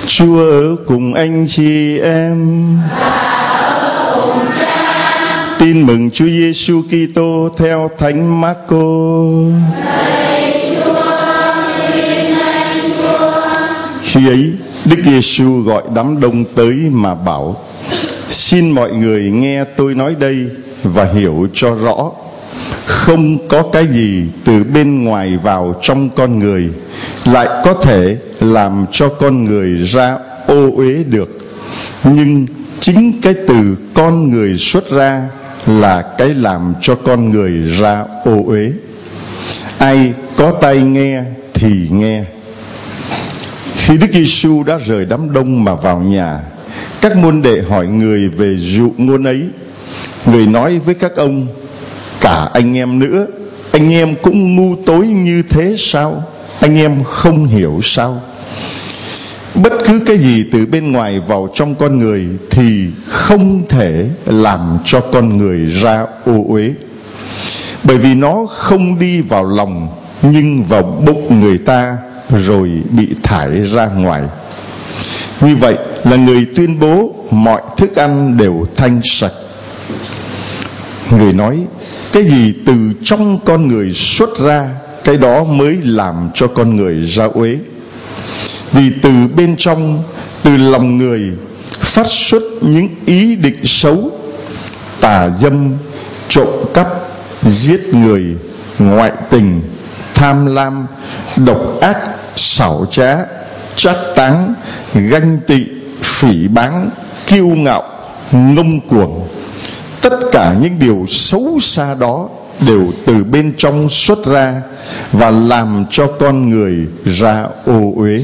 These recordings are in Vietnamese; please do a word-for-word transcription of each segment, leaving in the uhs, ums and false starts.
Chúa ở cùng anh chị em. Tin mừng Chúa Giêsu Kitô theo Thánh Marco. Khi ấy, Đức Giêsu gọi đám đông tới mà bảo: xin mọi người nghe tôi nói đây và hiểu cho rõ. Không có cái gì từ bên ngoài vào trong con người lại có thể làm cho con người ra ô uế được, nhưng chính cái từ con người xuất ra là cái làm cho con người ra ô uế. Ai có tai nghe thì nghe. Khi Đức Giêsu đã rời đám đông mà vào nhà, các môn đệ hỏi người về dụ ngôn ấy. Người nói với các ông: cả anh em nữa, anh em cũng ngu tối như thế sao? Anh em không hiểu sao? Bất cứ cái gì từ bên ngoài vào trong con người thì không thể làm cho con người ra ô uế, bởi vì nó không đi vào lòng nhưng vào bụng người ta rồi bị thải ra ngoài. Như vậy là người tuyên bố mọi thức ăn đều thanh sạch. Người nói: cái gì từ trong con người xuất ra, cái đó mới làm cho con người ra uế. Vì từ bên trong, từ lòng người phát xuất những ý định xấu, tà dâm, trộm cắp, giết người, ngoại tình, tham lam, độc ác, xảo trá, trác táng, ganh tị, phỉ báng, kiêu ngạo, ngông cuồng. Tất cả những điều xấu xa đó đều từ bên trong xuất ra và làm cho con người ra ô uế.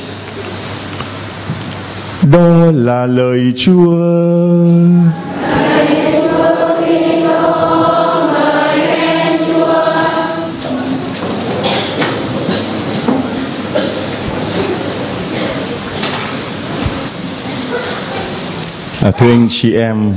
Đó là lời Chúa. À, thưa anh chị em,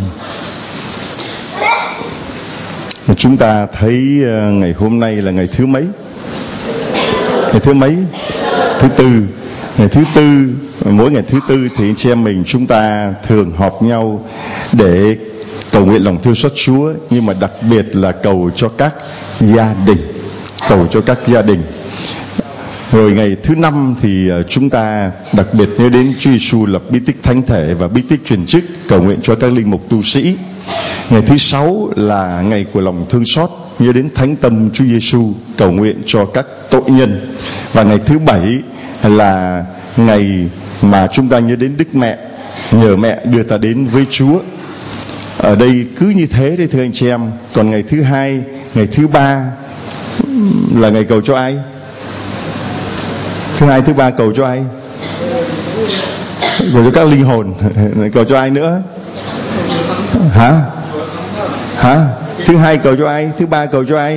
chúng ta thấy ngày hôm nay là ngày thứ mấy? Ngày thứ mấy? Thứ tư. Ngày thứ tư, mỗi ngày thứ tư thì anh chị em mình chúng ta thường họp nhau để cầu nguyện lòng thương xót Chúa, nhưng mà đặc biệt là cầu cho các gia đình, cầu cho các gia đình. Rồi ngày thứ năm thì chúng ta đặc biệt nhớ đến Chúa Giêsu lập bí tích thánh thể và bí tích truyền chức, cầu nguyện cho các linh mục tu sĩ. Ngày thứ sáu là ngày của lòng thương xót, nhớ đến thánh tâm Chúa Giêsu, cầu nguyện cho các tội nhân. Và ngày thứ bảy là ngày mà chúng ta nhớ đến Đức Mẹ, nhờ mẹ đưa ta đến với Chúa. Ở đây cứ như thế đấy thưa anh chị em. Còn ngày thứ hai, ngày thứ ba là ngày cầu cho ai? Thứ hai, thứ ba cầu cho ai? Cầu cho các linh hồn. Cầu cho ai nữa? Hả? Hả? Thứ hai cầu cho ai? Thứ ba cầu cho ai?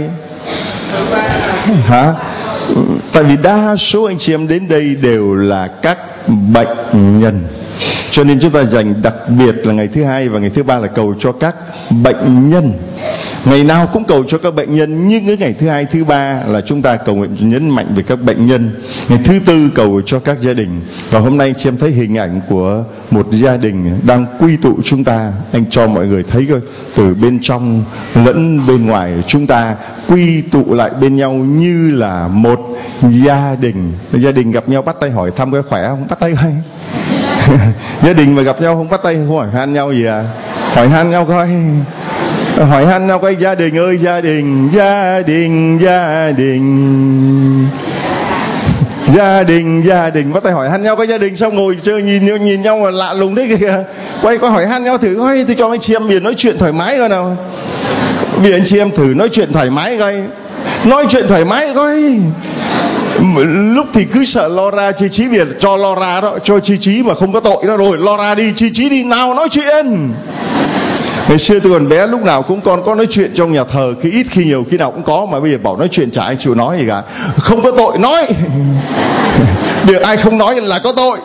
Hả? Tại vì đa số anh chị em đến đây đều là các bệnh nhân, cho nên chúng ta dành đặc biệt là ngày thứ hai và ngày thứ ba là cầu cho các bệnh nhân. Ngày nào cũng cầu cho các bệnh nhân, nhưng cái ngày thứ hai, thứ ba là chúng ta cầu nguyện nhấn mạnh về các bệnh nhân. Ngày thứ tư cầu cho các gia đình. Và hôm nay chị em thấy hình ảnh của một gia đình đang quy tụ chúng ta. Anh cho mọi người thấy coi, từ bên trong lẫn bên ngoài chúng ta quy tụ lại bên nhau như là một gia đình. Gia đình gặp nhau bắt tay hỏi thăm cái khỏe không? Bắt tay hay. Gia đình mà gặp nhau không bắt tay, không hỏi han nhau gì à? Hỏi han nhau coi. Hỏi han nhau coi, gia đình ơi gia đình, gia đình, gia đình, gia đình, gia đình, bắt tay hỏi han nhau coi gia đình, xong ngồi chơi nhìn nhìn nhau mà lạ lùng thế kìa. Quay qua hỏi han nhau thử coi, tôi cho anh chị em biển nói chuyện thoải mái coi nào. Vì anh chị em thử nói chuyện thoải mái coi, nói chuyện thoải mái coi. Lúc thì cứ sợ lo ra, chi trí biệt cho lo ra đó, cho chi trí mà không có tội đó, rồi lo ra đi, chi trí đi nào nói chuyện. Ngày xưa tôi còn bé lúc nào cũng con có nói chuyện trong nhà thờ, khi ít khi nhiều khi nào cũng có, mà bây giờ bảo nói chuyện chả ai chịu nói gì cả. Không có tội nói. Việc ai không nói là có tội.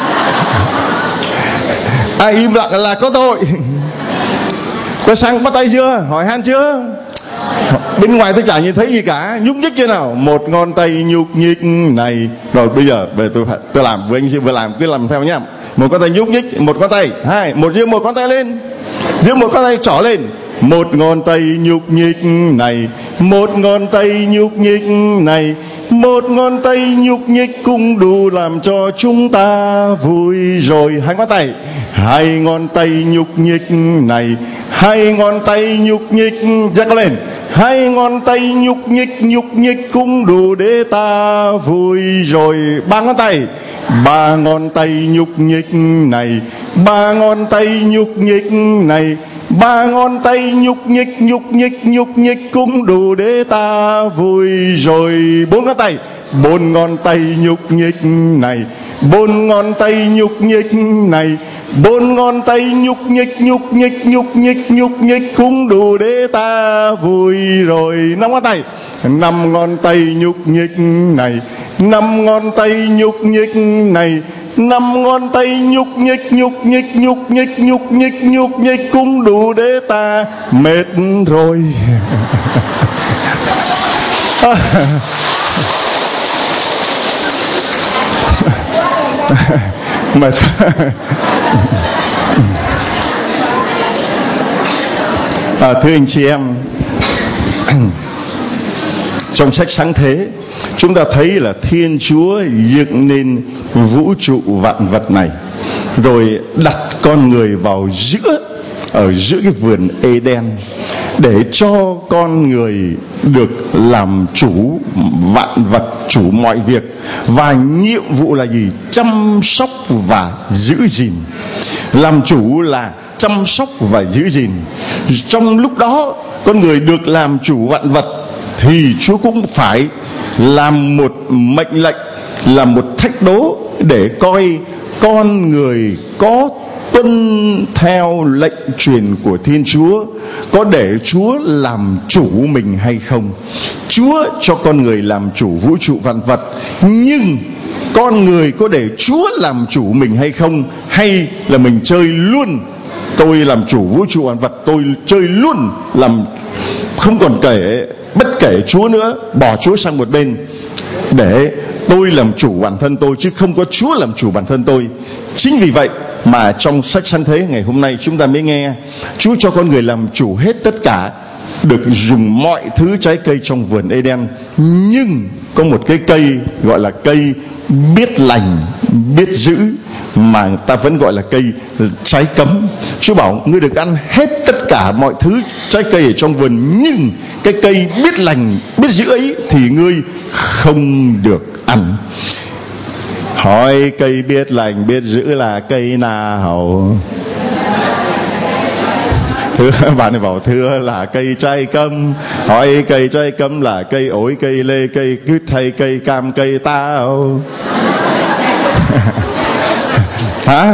Ai im lặng là có tội. Có sang bắt tay chưa? Hỏi han chưa? Bên ngoài tôi chả nhìn thấy gì cả, nhúc nhích như nào, một ngón tay nhúc nhích này. Rồi bây giờ về tôi phải tôi làm với anh chị vừa làm, cứ làm theo nhá. Một ngón tay nhúc nhích, một ngón tay, hai, một giơ một ngón tay lên, giơ một ngón tay trỏ lên, một ngón tay nhúc nhích này, một ngón tay nhúc nhích này, một ngón tay nhúc nhích cũng đủ làm cho chúng ta vui rồi. Hai ngón tay, hai ngón tay nhúc nhích này, hai ngón tay nhúc nhích, giơ cao lên, hai ngón tay nhúc nhích nhúc nhích cũng đủ để ta vui rồi. Ba ngón tay, ba ngón tay nhúc nhích này, ba ngón tay nhúc nhích này, ba ngón tay nhúc nhích nhúc nhích nhúc nhích cũng đủ để ta vui rồi. Bốn ngón tay, bốn ngón tay nhúc nhích này, bốn ngón tay nhúc nhích này, bốn ngón tay nhúc nhích nhúc nhích nhúc nhích nhúc nhích cũng đủ để ta vui rồi. Năm ngón tay, năm ngón tay nhúc nhích này, năm ngón tay nhúc nhích này, năm ngón tay nhúc nhích nhúc nhích nhúc nhích nhúc nhích nhúc nhích cũng đủ để ta mệt rồi. Mệt. À, thưa anh chị em, trong sách Sáng Thế chúng ta thấy là Thiên Chúa dựng nên vũ trụ vạn vật này, rồi đặt con người vào giữa, ở giữa cái vườn Eden, để cho con người được làm chủ vạn vật, chủ mọi việc. Và nhiệm vụ là gì? Chăm sóc và giữ gìn. Làm chủ là chăm sóc và giữ gìn. Trong lúc đó con người được làm chủ vạn vật, thì Chúa cũng phải làm một mệnh lệnh, làm một thách đố để coi con người có tuân theo lệnh truyền của Thiên Chúa, có để Chúa làm chủ mình hay không. Chúa cho con người làm chủ vũ trụ vạn vật, nhưng con người có để Chúa làm chủ mình hay không, hay là mình chơi luôn, tôi làm chủ vũ trụ vạn vật, tôi chơi luôn, làm không còn kể bất kể Chúa nữa, bỏ Chúa sang một bên để tôi làm chủ bản thân tôi, chứ không có Chúa làm chủ bản thân tôi. Chính vì vậy mà trong sách Sáng Thế ngày hôm nay chúng ta mới nghe Chúa cho con người làm chủ hết tất cả, được dùng mọi thứ trái cây trong vườn Eden. Nhưng có một cái cây gọi là cây biết lành, biết giữ, mà ta vẫn gọi là cây trái cấm. Chúa bảo ngươi được ăn hết tất cả mọi thứ trái cây ở trong vườn, nhưng cái cây biết lành, biết giữ ấy thì ngươi không được ăn. Hỏi cây biết lành, biết giữ là cây nào? Thưa bạn này bảo thưa là cây trái cấm. Hỏi cây trái cấm là cây ổi, cây lê, cây quýt hay cây cam, cây táo? Hả?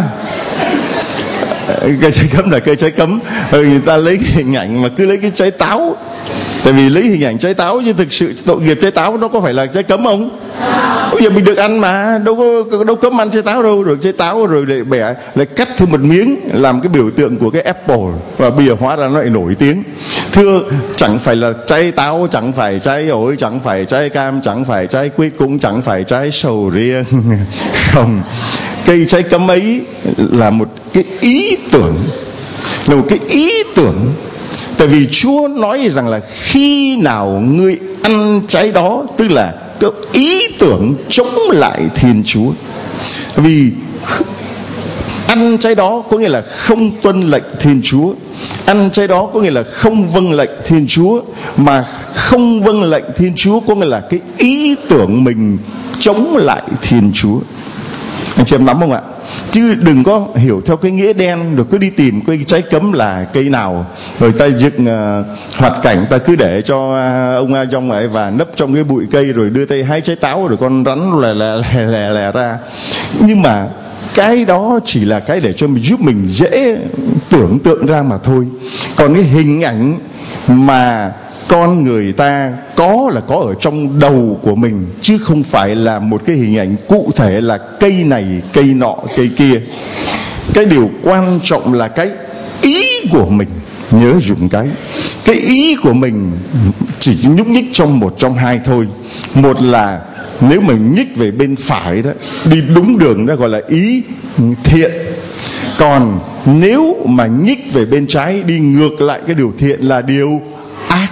Cây trái cấm là cây trái cấm. Rồi người ta lấy cái hình ảnh mà cứ lấy cái trái táo. Tại vì lấy hình ảnh trái táo, chứ thực sự tội nghiệp trái táo nó có phải là trái cấm không? Bây giờ mình được ăn mà, đâu có đâu cấm ăn trái táo đâu. Rồi trái táo rồi lại bẻ, lại cắt thêm một miếng làm cái biểu tượng của cái apple, và bây giờ hóa ra nó lại nổi tiếng. Thưa, chẳng phải là trái táo, chẳng phải trái ổi, chẳng phải trái cam, chẳng phải trái quýt, cũng chẳng phải trái sầu riêng. Không, cây trái cấm ấy là một cái ý tưởng, là một cái ý tưởng. Tại vì Chúa nói rằng là khi nào ngươi ăn trái đó, tức là cái ý tưởng chống lại Thiên Chúa. Vì ăn trái đó có nghĩa là không tuân lệnh Thiên Chúa, ăn trái đó có nghĩa là không vâng lệnh Thiên Chúa. Mà không vâng lệnh Thiên Chúa có nghĩa là cái ý tưởng mình chống lại Thiên Chúa. Anh chị em nắm không ạ? Chứ đừng có hiểu theo cái nghĩa đen, rồi cứ đi tìm cái trái cấm là cây nào, rồi ta dựng uh, hoạt cảnh, ta cứ để cho uh, ông A Dông ấy và nấp trong cái bụi cây, rồi đưa tay hái trái táo, rồi con rắn lè lè lè lè lè ra. Nhưng mà cái đó chỉ là cái để cho mình, giúp mình dễ tưởng tượng ra mà thôi. Còn cái hình ảnh mà con người ta có là có ở trong đầu của mình, chứ không phải là một cái hình ảnh cụ thể là cây này, cây nọ, cây kia. Cái điều quan trọng là cái ý của mình. Nhớ dùng cái cái ý của mình chỉ nhúc nhích trong một trong hai thôi. Một là nếu mà nhích về bên phải đó, đi đúng đường đó gọi là ý thiện. Còn nếu mà nhích về bên trái, đi ngược lại cái điều thiện là điều ác.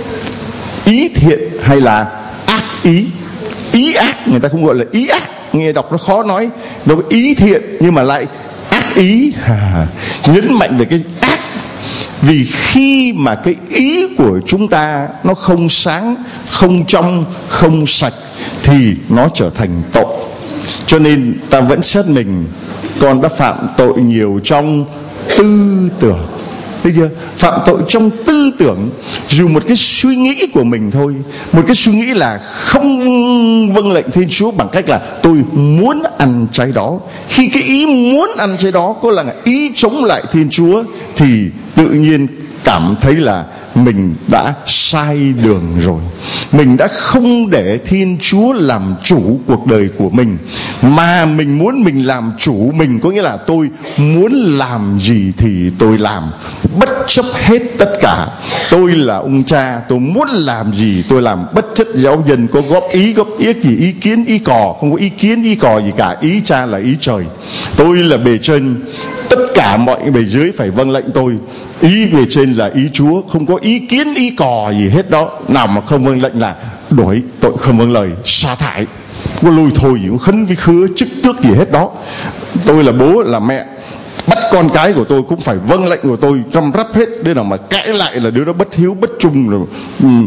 Ý thiện hay là ác ý? Ý ác người ta không gọi là ý ác, nghe đọc nó khó nói. Nó có ý thiện nhưng mà lại ác ý. à, Nhấn mạnh về cái ác. Vì khi mà cái ý của chúng ta nó không sáng, không trong, không sạch thì nó trở thành tội. Cho nên ta vẫn xét mình, con đã phạm tội nhiều trong tư tưởng. Thấy chưa? Phạm tội trong tư tưởng. Dù một cái suy nghĩ của mình thôi, một cái suy nghĩ là không vâng lệnh Thiên Chúa bằng cách là tôi muốn ăn trái đó. Khi cái ý muốn ăn trái đó có là ý chống lại Thiên Chúa thì tự nhiên cảm thấy là mình đã sai đường rồi. Mình đã không để Thiên Chúa làm chủ cuộc đời của mình, mà mình muốn mình làm chủ mình. Có nghĩa là tôi muốn làm gì thì tôi làm, bất chấp hết tất cả. Tôi là ông cha, tôi muốn làm gì tôi làm, bất chấp giáo dân có góp ý góp ý gì, ý kiến ý cò, không có ý kiến ý cò gì cả. Ý cha là ý trời. Tôi là bề trên, tất cả mọi bề dưới phải vâng lệnh tôi. Ý bề trên là ý Chúa, không có ý kiến ý cò gì hết đó. Nào mà không vâng lệnh là đổi tội, không vâng lời sa thải, có lôi thôi gì, khấn cái khứa chức tước gì hết đó. Tôi là bố là mẹ, bắt con cái của tôi cũng phải vâng lệnh của tôi răm rắp hết. Đứa nào mà cãi lại là đứa đó bất hiếu bất trung rồi, um,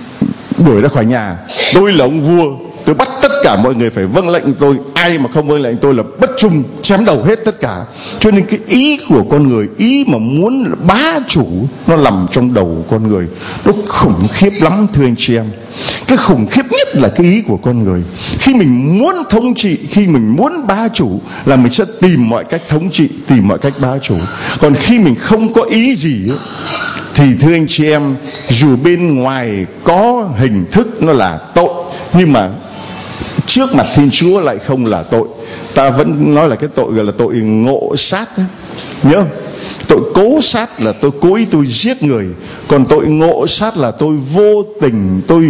đuổi ra khỏi nhà. Tôi là ông vua, tôi bắt tất cả mọi người phải vâng lệnh tôi. Ai mà không vâng lệnh tôi là bất trung, chém đầu hết tất cả. Cho nên cái ý của con người, ý mà muốn bá chủ, nó nằm trong đầu con người. Nó khủng khiếp lắm thưa anh chị em. Cái khủng khiếp nhất là cái ý của con người. Khi mình muốn thống trị, khi mình muốn bá chủ là mình sẽ tìm mọi cách thống trị, tìm mọi cách bá chủ. Còn khi mình không có ý gì thì thưa anh chị em, dù bên ngoài có hình thức nó là tội, nhưng mà trước mặt Thiên Chúa lại không là tội. Ta vẫn nói là cái tội gọi là tội ngộ sát đó. Nhớ không? Tội cố sát là tôi cố ý tôi giết người. Còn tội ngộ sát là tôi vô tình, tôi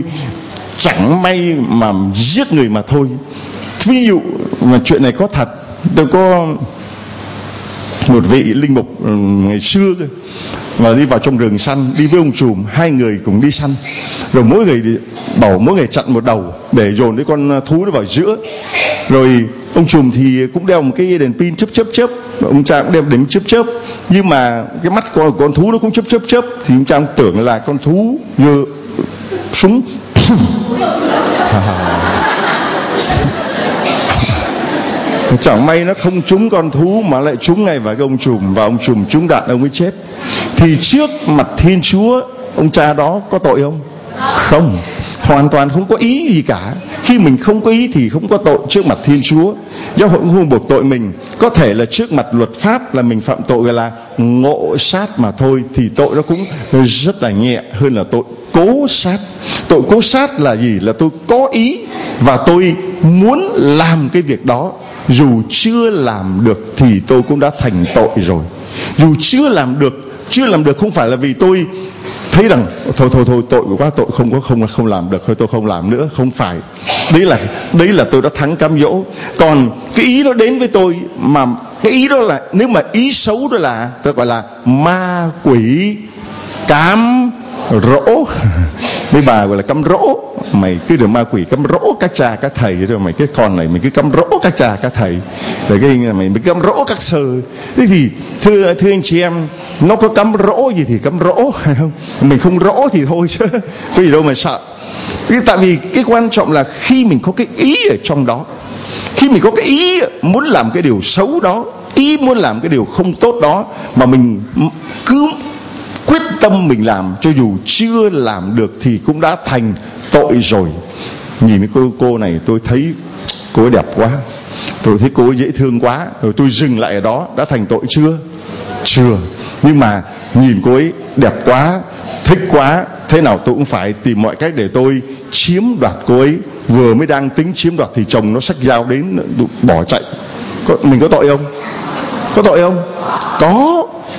chẳng may mà giết người mà thôi. Ví dụ mà chuyện này có thật. Tôi có một vị linh mục ngày xưa mà đi vào trong rừng săn, đi với ông trùm, hai người cùng đi săn. Rồi mỗi người bảo mỗi người chặn một đầu để dồn cái con thú nó vào giữa. Rồi ông trùm thì cũng đeo một cái đèn pin chớp chớp chớp, ông cha cũng đeo đèn chớp chớp, nhưng mà cái mắt của con thú nó cũng chớp chớp chớp, thì ông cha cũng tưởng là con thú như súng. Chẳng may nó không trúng con thú mà lại trúng ngay vào cái ông trùm, và ông trùm trúng đạn ông ấy chết. Thì trước mặt Thiên Chúa, ông cha đó có tội không? Không, hoàn toàn không có ý gì cả. Khi mình không có ý thì không có tội trước mặt Thiên Chúa. Giáo hội cũng không buộc tội mình. Có thể là trước mặt luật pháp là mình phạm tội gọi là ngộ sát mà thôi, thì tội nó cũng rất là nhẹ hơn là tội cố sát. Tội cố sát là gì? Là tôi có ý và tôi muốn làm cái việc đó. Dù chưa làm được thì tôi cũng đã thành tội rồi. Dù chưa làm được, chưa làm được không phải là vì tôi thấy rằng thôi thôi thôi tội quá, tội không có không không làm được, thôi tôi không làm nữa, không phải. Đấy là đấy là tôi đã thắng cám dỗ. Còn cái ý đó đến với tôi mà cái ý đó là, nếu mà ý xấu đó là tôi gọi là ma quỷ cám rỗ. Mấy bà gọi là cám rỗ. Mày cứ được ma quỷ cám rỗ các cha các thầy rồi, mày cái con này mày cứ cám rỗ các cha các thầy, rồi cái mày mày cám rỗ các sơ. Thế thì thưa thưa anh chị em, nó có cám rỗ gì thì cám rỗ, hay không? Mình không rỗ thì thôi chứ có gì đâu mà sợ. Cái tại vì cái quan trọng là khi mình có cái ý ở trong đó, khi mình có cái ý muốn làm cái điều xấu đó, ý muốn làm cái điều không tốt đó, mà mình cứ quyết tâm mình làm, cho dù chưa làm được thì cũng đã thành tội rồi. Nhìn cái cô cô này tôi thấy cô ấy đẹp quá, tôi thấy cô ấy dễ thương quá, rồi tôi dừng lại ở đó, đã thành tội chưa? Chưa. Nhưng mà nhìn cô ấy đẹp quá, thích quá, thế nào tôi cũng phải tìm mọi cách để tôi chiếm đoạt cô ấy. Vừa mới đang tính chiếm đoạt thì chồng nó xách dao đến bỏ chạy. Có, mình có tội không? Có tội không? Có.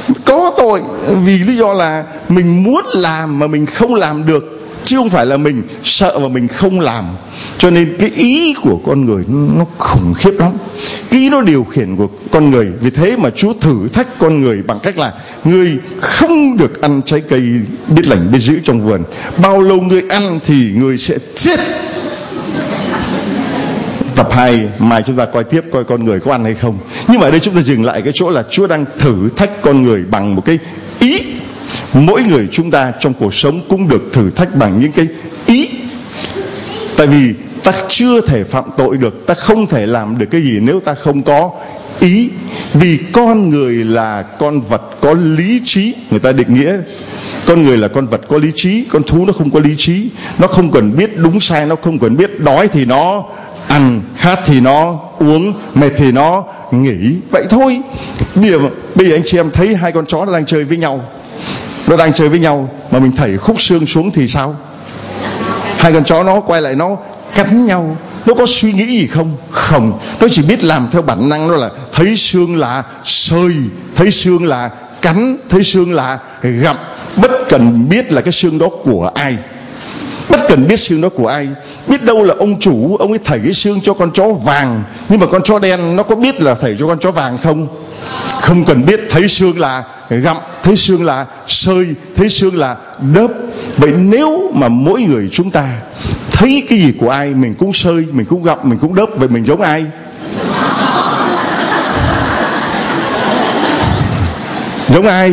Có tội vì lý do là mình muốn làm mà mình không làm được, chứ không phải là mình sợ và mình không làm. Cho nên cái ý của con người nó khủng khiếp lắm. Cái ý nó điều khiển của con người. Vì thế mà Chúa thử thách con người bằng cách là ngươi không được ăn trái cây biết lành biết dữ trong vườn. Bao lâu ngươi ăn thì ngươi sẽ chết. Tập hai mai chúng ta coi tiếp coi con người có ăn hay không. Nhưng mà ở đây chúng ta dừng lại cái chỗ là Chúa đang thử thách con người bằng một cái ý. Mỗi người chúng ta trong cuộc sống cũng được thử thách bằng những cái ý. Tại vì ta chưa thể phạm tội được, ta không thể làm được cái gì nếu ta không có ý. Vì con người là con vật có lý trí. Người ta định nghĩa con người là con vật có lý trí. Con thú nó không có lý trí. Nó không cần biết đúng sai. Nó không cần biết đói thì nó ăn, khát thì nó uống, mệt thì nó nghỉ. Vậy thôi. Bây giờ, bây giờ anh chị em thấy hai con chó nó đang chơi với nhau. Nó đang chơi với nhau mà mình thảy khúc xương xuống thì sao? Hai con chó nó quay lại nó cắn nhau. Nó có suy nghĩ gì không? Không. Nó chỉ biết làm theo bản năng. Nó là thấy xương là sơi, thấy xương là cắn, thấy xương là gặm. Bất cần biết là cái xương đó của ai. Bất cần biết xương đó của ai. Biết đâu là ông chủ, ông ấy thảy cái xương cho con chó vàng. Nhưng mà con chó đen nó có biết là thảy cho con chó vàng không? Không cần biết. Thấy xương là gặm, thấy xương là sơi, thấy xương là đớp. Vậy nếu mà mỗi người chúng ta thấy cái gì của ai mình cũng sơi, mình cũng gặm, mình cũng đớp, vậy mình giống ai? Giống ai?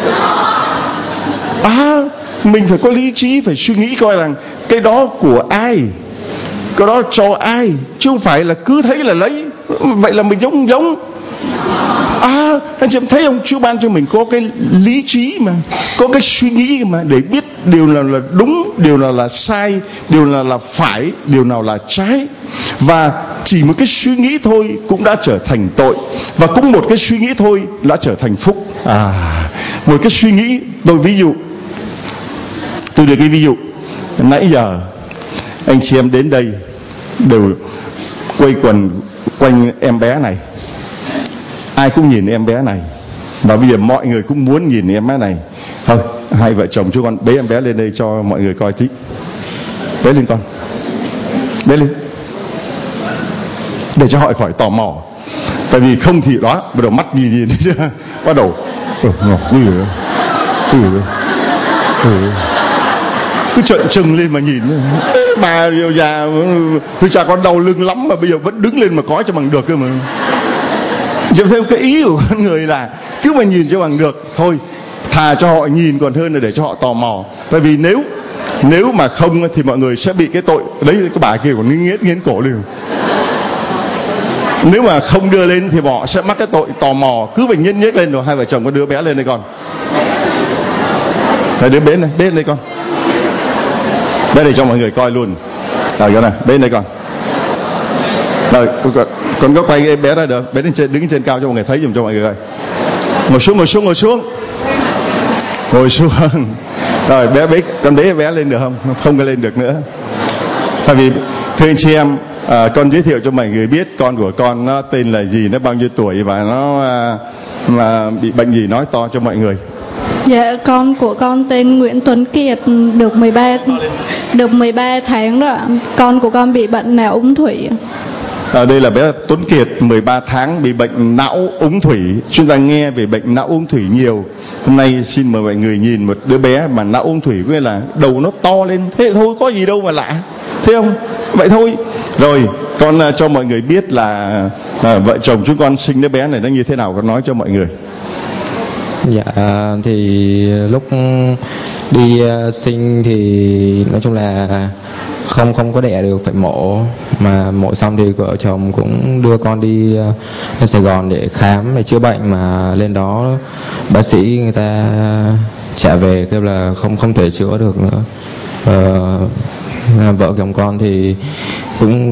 À, mình phải có lý trí, phải suy nghĩ coi rằng cái đó của ai, cái đó cho ai, chứ không phải là cứ thấy là lấy. Vậy là mình giống không giống? À, anh chị em thấy không? Chúa ban cho mình có cái lý trí mà, có cái suy nghĩ mà, để biết điều nào là đúng, điều nào là sai, điều nào là phải, điều nào là trái. Và chỉ một cái suy nghĩ thôi cũng đã trở thành tội. Và cũng một cái suy nghĩ thôi đã trở thành phúc. À, một cái suy nghĩ, tôi ví dụ, tôi đưa cái ví dụ. Nãy giờ anh chị em đến đây đều quây quần quanh em bé này. Ai cũng nhìn em bé này. Và bây giờ mọi người cũng muốn nhìn em bé này. Thôi, hai vợ chồng chúng con bế em bé lên đây cho mọi người coi tí. Bế lên con. Bế lên. Để cho họ khỏi tò mò. Tại vì không thì đó, bắt đầu mắt nhìn nhìn chứ. Bắt đầu ừ, ừ, ừ, ừ. Cứ trợn trừng lên mà nhìn. Bà già tôi cha con đau lưng lắm mà bây giờ vẫn đứng lên mà có cho bằng được cơ mà. Chứ theo cái ý của con người là cứ mà nhìn cho bằng được thôi, thà cho họ nhìn còn hơn là để cho họ tò mò. Tại vì nếu nếu mà không thì mọi người sẽ bị cái tội đấy, cái bà kia còn nghiến nghiến cổ liền. Nếu mà không đưa lên thì họ sẽ mắc cái tội tò mò, cứ phải nhếch nhếch lên. Rồi hai vợ chồng có đưa bé lên đây con. Rồi đứa bên này, bên đây con. Đây để cho mọi người coi luôn. Rồi cái này, bên đây con. Rồi con, con có quay cái bé ra được, bé đứng trên, đứng trên cao cho mọi người thấy, dùm cho mọi người coi. Ngồi xuống, ngồi xuống, ngồi xuống. Ngồi xuống. Rồi bé bé con bế bé lên được không? Không có lên được nữa. Tại vì thưa anh chị em, à, con giới thiệu cho mọi người biết con của con nó tên là gì, nó bao nhiêu tuổi và nó à, mà bị bệnh gì, nói to cho mọi người. Dạ, con của con tên Nguyễn Tuấn Kiệt, được mười ba được mười ba tháng rồi ạ. Con của con bị bệnh não úng thủy. À, đây là bé Tuấn Kiệt, mười ba tháng, bị bệnh não úng thủy. Chúng ta nghe về bệnh não úng thủy nhiều. Hôm nay xin mời mọi người nhìn một đứa bé mà não úng thủy, có nghĩa là đầu nó to lên. Thế thôi, có gì đâu mà lạ, thấy không? Vậy thôi. Rồi, con uh, cho mọi người biết là uh, vợ chồng chúng con sinh đứa bé này nó như thế nào, con nói cho mọi người. Dạ, thì lúc đi uh, sinh thì nói chung là không không có đẻ được, phải mổ. Mà mổ xong thì vợ chồng cũng đưa con đi uh, lên Sài Gòn để khám, để chữa bệnh. Mà lên đó bác sĩ người ta trả về kêu là không không thể chữa được nữa. uh, Vợ chồng con thì cũng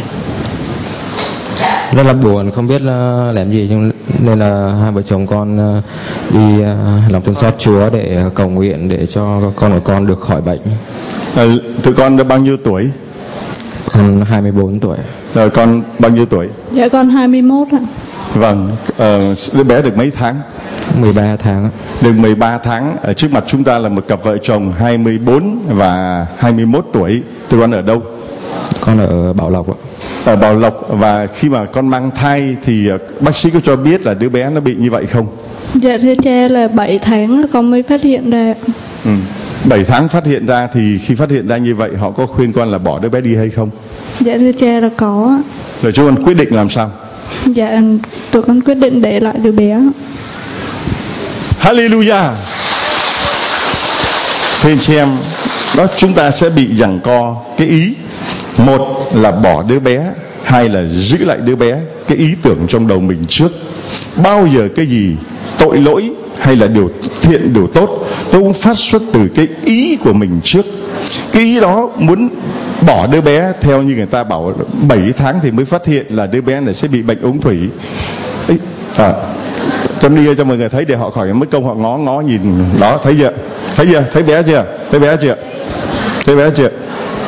rất là buồn, không biết làm gì, nên là hai vợ chồng con đi lòng thương xót Chúa để cầu nguyện để cho con của con được khỏi bệnh. À, tụi con đã bao nhiêu tuổi? Con hai mươi bốn tuổi. Rồi con bao nhiêu tuổi? Dạ con hai mươi mốt ạ. Vâng, uh, đứa bé được mấy tháng? mười ba tháng. Được mười ba tháng. Ở trước mặt chúng ta là một cặp vợ chồng hai mươi bốn và hai mươi mốt tuổi. Tụi con ở đâu? Con ở Bảo Lộc ạ. Ở Bảo Lộc. Và khi mà con mang thai thì bác sĩ có cho biết là đứa bé nó bị như vậy không? Dạ thưa cha, là bảy tháng con mới phát hiện ra. Ừ. bảy tháng phát hiện ra. Thì khi phát hiện ra như vậy họ có khuyên con là bỏ đứa bé đi hay không? Dạ thưa cha là có. Rồi chúng con quyết định làm sao? Dạ tụi con quyết định để lại đứa bé. Hallelujah. Thưa anh chị em, đó chúng ta sẽ bị giằng co cái ý. Một là bỏ đứa bé, hai là giữ lại đứa bé. Cái ý tưởng trong đầu mình trước. Bao giờ cái gì tội lỗi hay là điều thiện, điều tốt, nó cũng phát xuất từ cái ý của mình trước. Cái ý đó muốn bỏ đứa bé, theo như người ta bảo bảy tháng thì mới phát hiện là đứa bé này sẽ bị bệnh ung thủy. Ê, à, Trâm đi cho mọi người thấy để họ khỏi mất công họ ngó ngó nhìn. Đó, thấy chưa? Thấy chưa? Thấy bé chưa? Thấy bé chưa? Thấy bé chưa?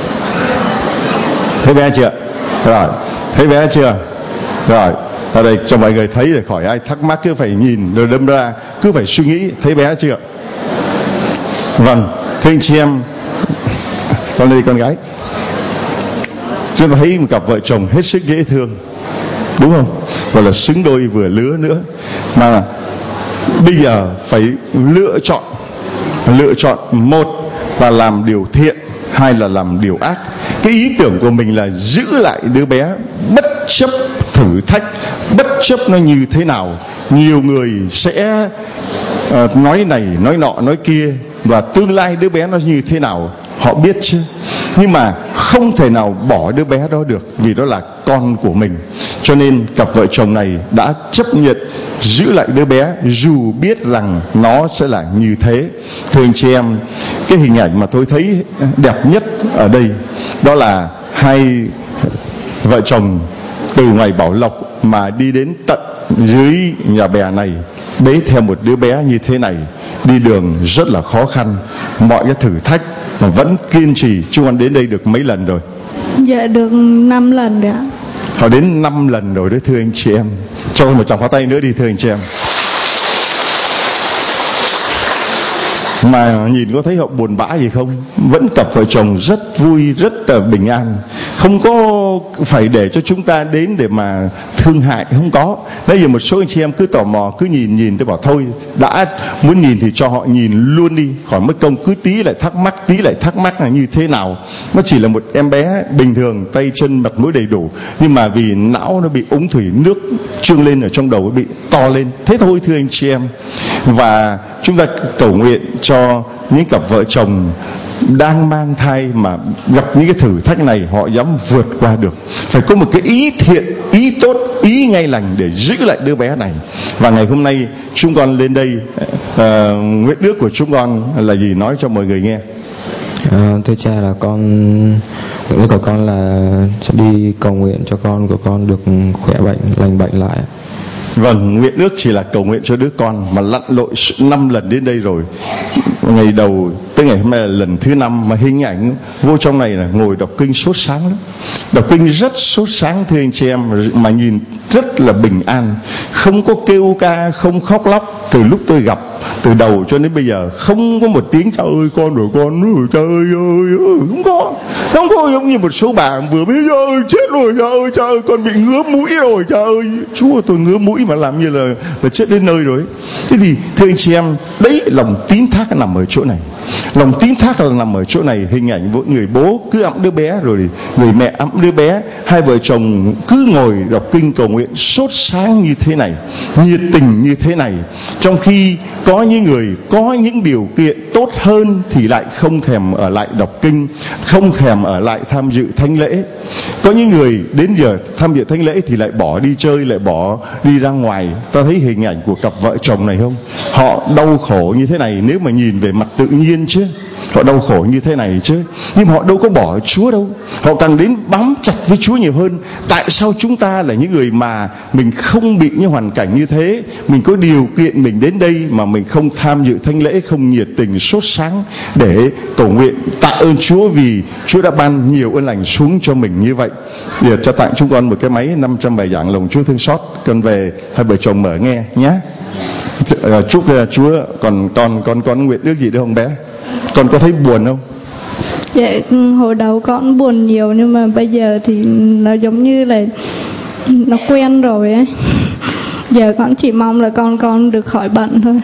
Thấy bé chưa? Rồi, thấy bé chưa? Rồi, ở đây cho mọi người thấy để khỏi ai thắc mắc, cứ phải nhìn rồi đâm ra, cứ phải suy nghĩ. Thấy bé chưa? Vâng, thưa anh chị em, con đây con gái, chúng ta thấy một cặp vợ chồng hết sức dễ thương, đúng không? Gọi là xứng đôi vừa lứa nữa. Mà bây giờ phải lựa chọn. Lựa chọn, một là làm điều thiện, hai là làm điều ác. Cái ý tưởng của mình là giữ lại đứa bé bất chấp thử thách, bất chấp nó như thế nào. Nhiều người sẽ uh, nói này, nói nọ, nói kia, và tương lai đứa bé nó như thế nào họ biết chứ. Nhưng mà không thể nào bỏ đứa bé đó được, vì đó là con của mình. Cho nên cặp vợ chồng này đã chấp nhận giữ lại đứa bé, dù biết rằng nó sẽ là như thế. Thưa anh chị em, cái hình ảnh mà tôi thấy đẹp nhất ở đây, đó là hai vợ chồng từ ngoài Bảo Lộc mà đi đến tận dưới nhà bè này, bế theo một đứa bé như thế này. Đi đường rất là khó khăn, mọi cái thử thách mà vẫn kiên trì. Chúng con đến đây được mấy lần rồi? Dạ được năm lần rồi ạ. Họ đến năm lần rồi đấy, thưa anh chị em. Cho một tràng pháo tay nữa đi, thưa anh chị em. Mà nhìn có thấy họ buồn bã gì không? Vẫn cặp vợ chồng rất vui, rất là bình an. Không có phải để cho chúng ta đến để mà thương hại, không có. Bây giờ một số anh chị em cứ tò mò, cứ nhìn nhìn, tôi bảo thôi, đã muốn nhìn thì cho họ nhìn luôn đi, khỏi mất công cứ tí lại thắc mắc, tí lại thắc mắc là như thế nào. Nó chỉ là một em bé bình thường, tay chân mặt mũi đầy đủ, nhưng mà vì não nó bị úng thủy, nước trương lên ở trong đầu nó bị to lên, thế thôi thưa anh chị em. Và chúng ta cầu nguyện cho những cặp vợ chồng đang mang thai mà gặp những cái thử thách này, họ dám vượt qua được. Phải có một cái ý thiện, ý tốt, ý ngay lành để giữ lại đứa bé này. Và ngày hôm nay chúng con lên đây, uh, nguyện ước của chúng con là gì, nói cho mọi người nghe. À, thưa cha, là con nguyện ước của con là sẽ đi cầu nguyện cho con của con được khỏe bệnh, lành bệnh lại. Vâng, nguyện ước chỉ là cầu nguyện cho đứa con mà lặn lội năm lần đến đây rồi. Ngày đầu tới ngày hôm nay là lần thứ năm, mà hình ảnh vô trong này là ngồi đọc kinh sốt sáng lắm. Đọc kinh rất sốt sáng thưa anh chị em, mà nhìn rất là bình an, không có kêu ca, không khóc lóc. Từ lúc tôi gặp, từ đầu cho đến bây giờ không có một tiếng cha ơi con rồi con rồi cha ơi ơi, không có. Không có giống như một số bà vừa mới ơi chết rồi cha ơi, cha ơi con bị ngứa mũi rồi cha ơi. Chúa, tôi ngứa mũi mà làm như là là chết đến nơi rồi. Thế thì thưa anh chị em, đấy lòng tín thác nằm ở chỗ này. Lòng tín thác là nằm ở chỗ này. Hình ảnh với người bố cứ ẵm đứa bé, rồi người mẹ ẵm đứa bé, hai vợ chồng cứ ngồi đọc kinh cầu nguyện sốt sáng như thế này, nhiệt tình như thế này. Trong khi có những người có những điều kiện tốt hơn thì lại không thèm ở lại đọc kinh, không thèm ở lại tham dự thánh lễ. Có những người đến giờ tham dự thánh lễ thì lại bỏ đi chơi, lại bỏ đi ra ngoài. Ta thấy hình ảnh của cặp vợ chồng này không? Họ đau khổ như thế này nếu mà nhìn về mặt tự nhiên chứ. họ đau khổ như thế này chứ, nhưng họ đâu có bỏ Chúa đâu, họ càng đến bám chặt với Chúa nhiều hơn. Tại sao chúng ta là những người mà mình không bị những hoàn cảnh như thế, mình có điều kiện mình đến đây mà mình không tham dự thánh lễ, không nhiệt tình sốt sáng để cầu nguyện tạ ơn Chúa vì Chúa đã ban nhiều ơn lành xuống cho mình như vậy. Bây giờ cho tặng chúng con một cái máy năm trăm bài giảng lòng Chúa thương xót, con về hai vợ chồng mở nghe nhé. Chúc Chúa. Còn con con con nguyện ước gì nữa không bé? Con có thấy buồn không? Dạ, hồi đầu con buồn nhiều, nhưng mà bây giờ thì nó giống như là nó quen rồi ấy. Giờ con chỉ mong là con con được khỏi bệnh thôi.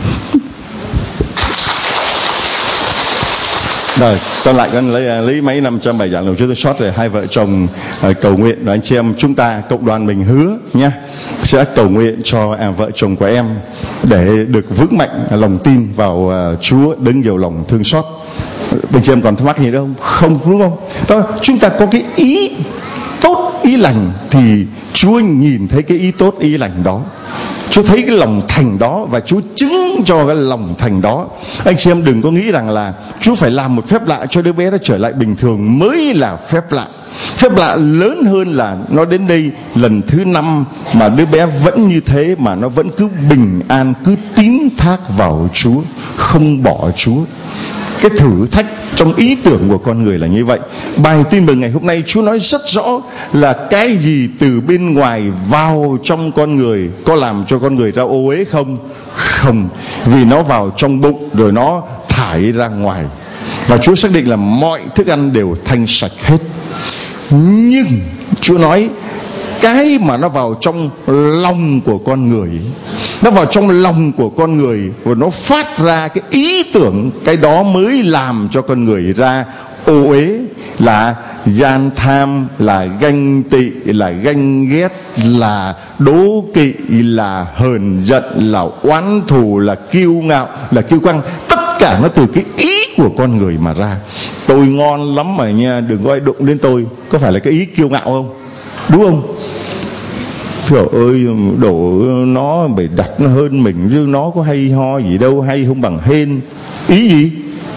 Rồi, sau lại con lấy lấy mấy năm trăm bài giảng lòng Chúa thương xót rồi hai vợ chồng uh, cầu nguyện, rồi anh chị em chúng ta cộng đoàn mình hứa nhé sẽ cầu nguyện cho à, vợ chồng của em để được vững mạnh lòng tin vào uh, Chúa đấng nhiều lòng thương xót. Bên chị em còn thắc mắc gì nữa không? Không, đúng không? Đó, chúng ta có cái ý tốt, ý lành thì Chúa nhìn thấy cái ý tốt, ý lành đó, Chúa thấy cái lòng thành đó và Chúa chứng cho cái lòng thành đó. Anh chị em đừng có nghĩ rằng là Chúa phải làm một phép lạ cho đứa bé nó trở lại bình thường mới là phép lạ. Phép lạ lớn hơn là nó đến đây lần thứ năm mà đứa bé vẫn như thế, mà nó vẫn cứ bình an, cứ tín thác vào Chúa, không bỏ Chúa. Cái thử thách trong ý tưởng của con người là như vậy. Bài tin mừng ngày hôm nay Chúa nói rất rõ là cái gì từ bên ngoài vào trong con người có làm cho con người ra ô uế không? Không, vì nó vào trong bụng rồi nó thải ra ngoài. Và Chúa xác định là mọi thức ăn đều thanh sạch hết. Nhưng Chúa nói cái mà nó vào trong lòng của con người, nó vào trong lòng của con người và nó phát ra cái ý tưởng, cái đó mới làm cho con người ra ô uế, là gian tham, là ganh tị, là ganh ghét, là đố kỵ, là hờn giận, là oán thù, là kiêu ngạo, là kiêu căng. Tất cả nó từ cái ý của con người mà ra. Tôi ngon lắm mà nha, đừng có ai đụng đến tôi. Có phải là cái ý kiêu ngạo không? Đúng không? Trời ơi, đổ nó phải đặt nó hơn mình, chứ nó có hay ho gì đâu, hay không bằng hên. Ý gì?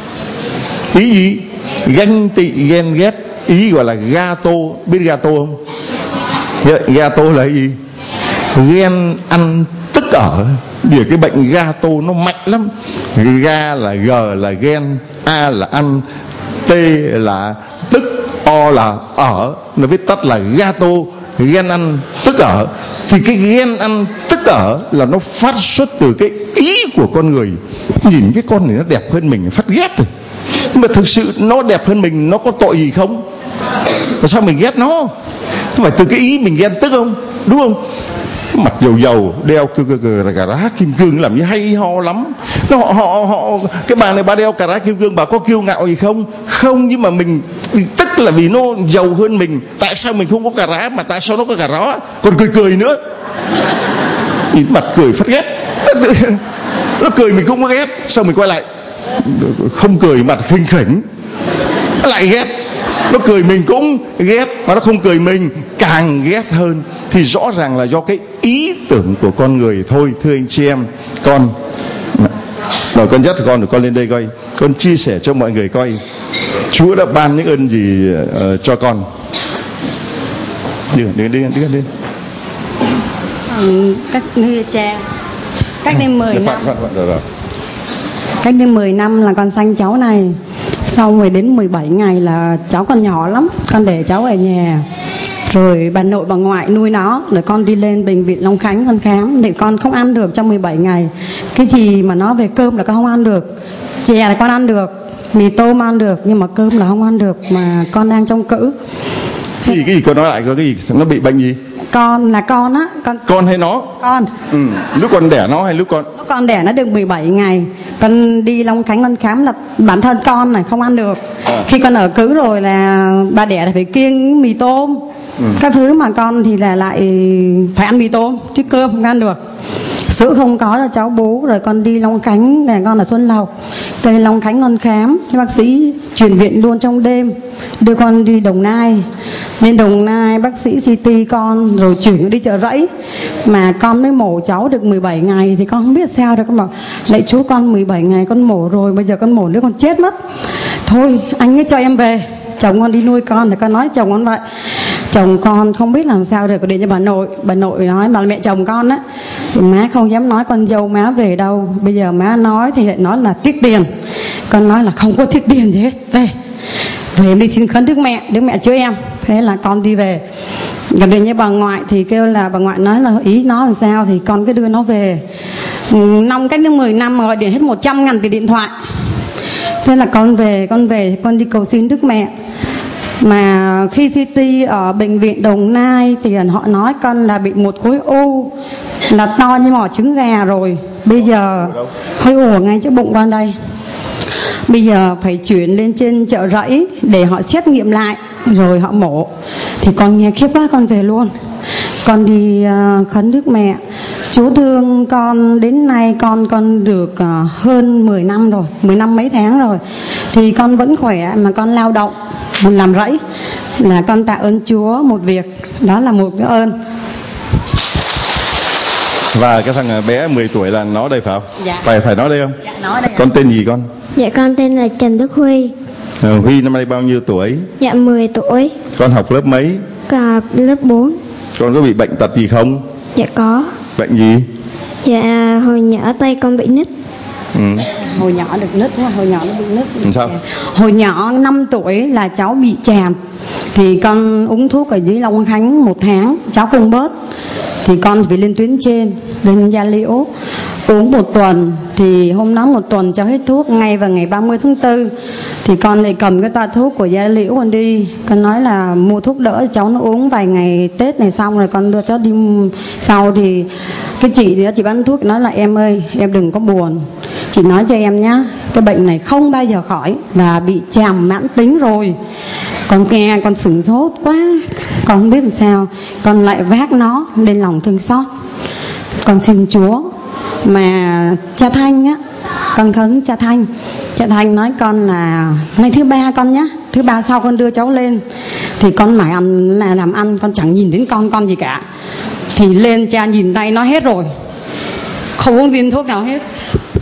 Ý gì? Ganh tị, ghen ghét. Ý gọi là gato. Biết gato không? Gato là gì? Ghen ăn tức ở. Vì cái bệnh gato nó mạnh lắm. Ga là G là ghen, A là ăn, T là tức, O là ở. Nó viết tắt là gato, ghen ăn tức ở. Thì cái ghen ăn tức ở là nó phát xuất từ cái ý của con người. Nhìn cái con này nó đẹp hơn mình, phát ghét rồi. Nhưng mà thực sự nó đẹp hơn mình, nó có tội gì không? Mà sao mình ghét nó? Không phải từ cái ý mình ghen tức không? Đúng không? Mặt dầu dầu, đeo cà rá kim cương làm như hay ho lắm. Nó họ họ họ cái bà này bà đeo cà rá kim cương, bà có kiêu ngạo gì không? Không, nhưng mà mình tức là vì nó giàu hơn mình. Tại sao mình không có cà rá mà tại sao nó có cà rá? Còn cười cười nữa. Nhìn mặt cười phát ghét. Nó cười mình không có ghét, sao mình quay lại không cười, mặt khinh khỉnh lại ghét. Nó cười mình cũng ghét, mà nó không cười mình càng ghét hơn. Thì rõ ràng là do cái ý tưởng của con người thôi. Thưa anh chị em, con rồi con dắt con rồi con lên đây coi, con chia sẻ cho mọi người coi Chúa đã ban những ơn gì uh, cho con. Đi đi đi đi đi. Ừ, cách như cha cách đây mười năm Phạt, phạt, phạt, rồi, rồi. cách đây mười năm là con sanh cháu này. Xong rồi đến mười bảy ngày là cháu còn nhỏ lắm, con để cháu ở nhà. Rồi bà nội bà ngoại nuôi nó, rồi con đi lên bệnh viện Long Khánh con khám. Để con không ăn được trong mười bảy ngày. Cái gì mà nó về cơm là con không ăn được. Chè là con ăn được, mì tôm ăn được, nhưng mà cơm là không ăn được. Mà con đang trong cữ. Cái gì, cái gì con nói lại, có cái gì, nó bị bệnh gì? Con là con á. Con Con hay nó? Con. Ừ. Lúc con đẻ nó hay lúc con? Lúc con đẻ nó được mười bảy ngày. Con đi Long Khánh con khám là bản thân con này không ăn được. à. Khi con ở cữ rồi là bà đẻ là phải kiêng mì tôm, ừ. các thứ, mà con thì là lại phải ăn mì tôm chứ cơm không ăn được. sữa không có cho cháu bú, rồi con đi Long Khánh, này con ở Xuân Lộc, cây Long Khánh con khám, bác sĩ chuyển viện luôn trong đêm, đưa con đi Đồng Nai. Lên Đồng Nai bác sĩ xê tê con rồi chuyển đi Chợ Rẫy, mà con mới mổ cháu được mười bảy ngày thì con không biết sao được. Con bảo lạy chú, con mười bảy ngày con mổ rồi, bây giờ con mổ nữa con chết mất, thôi anh ấy cho em về, chồng con đi nuôi con. Thì con nói chồng con vậy, chồng con không biết làm sao được, có điện cho bà nội, bà nội nói bà mẹ chồng con á, thì má không dám nói con dâu má về đâu, bây giờ má nói thì lại nói là tiếc tiền. Con nói là không có tiếc tiền gì hết, về về em đi xin khấn Đức Mẹ, Đức Mẹ chữa em. Thế là con đi về, gặp điện với bà ngoại thì kêu là bà ngoại nói là ý nó làm sao thì con cứ đưa nó về. Năm cách đến mười năm mà gọi điện hết một trăm ngàn tiền điện thoại. Thế là con về, con về con đi cầu xin Đức Mẹ. Mà khi xê tê ở bệnh viện Đồng Nai thì họ nói con là bị một khối u là to như mỏ trứng gà rồi. Bây giờ khối u ở ngay trước bụng con đây. Bây giờ phải chuyển lên trên Chợ Rẫy để họ xét nghiệm lại rồi họ mổ. Thì con nghe khiếp quá, con về luôn. Con đi uh, khấn Đức Mẹ. Chú thương con đến nay con con được uh, hơn mười năm rồi, mười năm mấy tháng rồi. Thì con vẫn khỏe mà con lao động, mình làm rẫy. Là con tạ ơn Chúa một việc, đó là một cái ơn. Và cái thằng bé mười tuổi là nó đây phải không? Dạ. Phải phải nói đây không? Dạ, nói đây. Con tên gì con? Dạ con tên là Trần Đức Huy. À, Huy năm nay bao nhiêu tuổi? Dạ mười tuổi. Con học lớp mấy? Cả lớp bốn. Con có bị bệnh tật gì không? Dạ có. Bệnh gì? Dạ hồi nhỏ tay con bị nứt. Ừ. Hồi nhỏ được nứt, hồi nhỏ nó bị nứt. Làm sao? Hồi nhỏ năm tuổi là cháu bị tràm. Thì con uống thuốc ở dưới Long Khánh một tháng, cháu không bớt. Thì con phải lên tuyến trên, lên Gia Liễu uống một tuần. Thì hôm đó một tuần cháu hết thuốc, ngay vào ngày ba mươi tháng tư thì con lại cầm cái toa thuốc của Gia Liễu con đi. Con nói là mua thuốc đỡ cháu nó uống vài ngày Tết này xong rồi con đưa cháu đi. Sau thì cái chị thì chị bán thuốc nói là em ơi em đừng có buồn, chị nói cho em nhá, cái bệnh này không bao giờ khỏi và bị tràm mãn tính rồi. Con nghe con sửng sốt quá, con không biết làm sao, con lại vác nó lên lòng thương xót. Con xin Chúa. Mà cha Thanh á, con khấn cha Thanh, cha Thanh nói con là ngày thứ ba con nhá, thứ ba sau con đưa cháu lên thì con mải ăn là làm ăn, con chẳng nhìn đến con con gì cả. Thì lên cha nhìn tay nó hết rồi, không uống viên thuốc nào hết.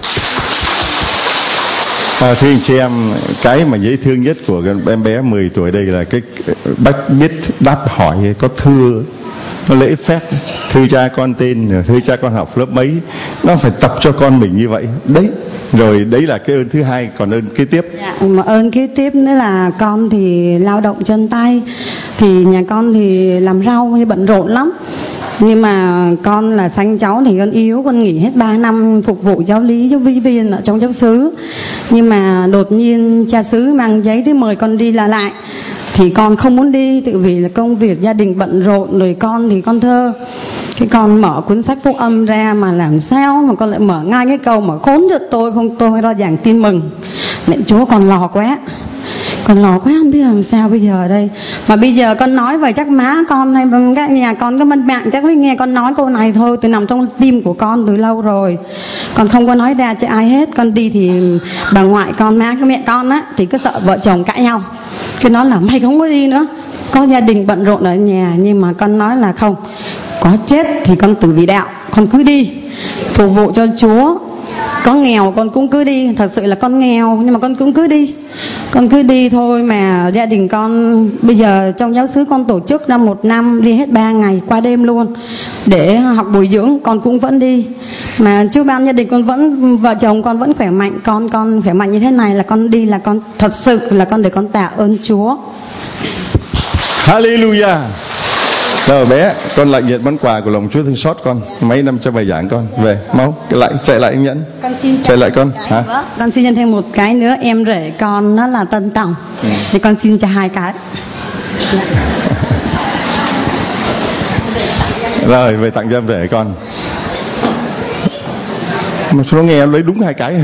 À, thưa anh chị em, cái mà dễ thương nhất của cái em bé mười tuổi đây là cái bác biết đáp hỏi, có thưa, nó lễ phép, thưa cha con tên, thưa cha con học lớp mấy, nó phải tập cho con mình như vậy đấy. Rồi đấy là cái ơn thứ hai. Còn ơn kế tiếp? Dạ, mà ơn kế tiếp nữa là con thì lao động chân tay, thì nhà con thì làm rau như bận rộn lắm. Nhưng mà con là sanh cháu thì con yếu, con nghỉ hết ba năm phục vụ giáo lý, giáo vi viên ở trong giáo xứ. Nhưng mà đột nhiên cha xứ mang giấy tới mời con đi là lại. Thì con không muốn đi, tự vì là công việc gia đình bận rộn, rồi con thì con thơ. Cái con mở cuốn sách phúc âm ra mà làm sao mà con lại mở ngay cái câu mà khốn cho tôi không tôi ra giảng tin mừng. Lệnh Chúa con lo quá, con lo quá không biết làm sao bây giờ đây. Mà bây giờ con nói vậy chắc má con hay các nhà con có bên bạn chắc mới nghe con nói câu này thôi, tôi nằm trong tim của con từ lâu rồi, con không có nói ra cho ai hết. Con đi thì bà ngoại con, má cái mẹ con á thì cứ sợ vợ chồng cãi nhau, cứ nói là mày không có đi nữa, có gia đình bận rộn ở nhà. Nhưng mà con nói là không, có chết thì con tử vì đạo, con cứ đi phục vụ cho Chúa. Có nghèo con cũng cứ đi, thật sự là con nghèo nhưng mà con cũng cứ đi, con cứ đi thôi. Mà gia đình con bây giờ trong giáo xứ con tổ chức ra một năm đi hết ba ngày qua đêm luôn để học bồi dưỡng, con cũng vẫn đi. Mà Chúa ban gia đình con vẫn, vợ chồng con vẫn khỏe mạnh, con con khỏe mạnh như thế này là con đi là con thật sự là con để con tạ ơn Chúa. Hallelujah. Rồi bé, con lại nhận món quà của lòng Chúa thương xót con. Mấy năm cho bài giảng con. Về, mau, lại chạy lại anh Nhẫn. Con xin chạy lại con. Hả? Vâng, con xin thêm một cái nữa, em rể con nó là Tân Tòng. Ừ. Thì con xin cho hai cái. Rồi, về tặng cho em rể con. Mà nó nghe lấy đúng hai cái.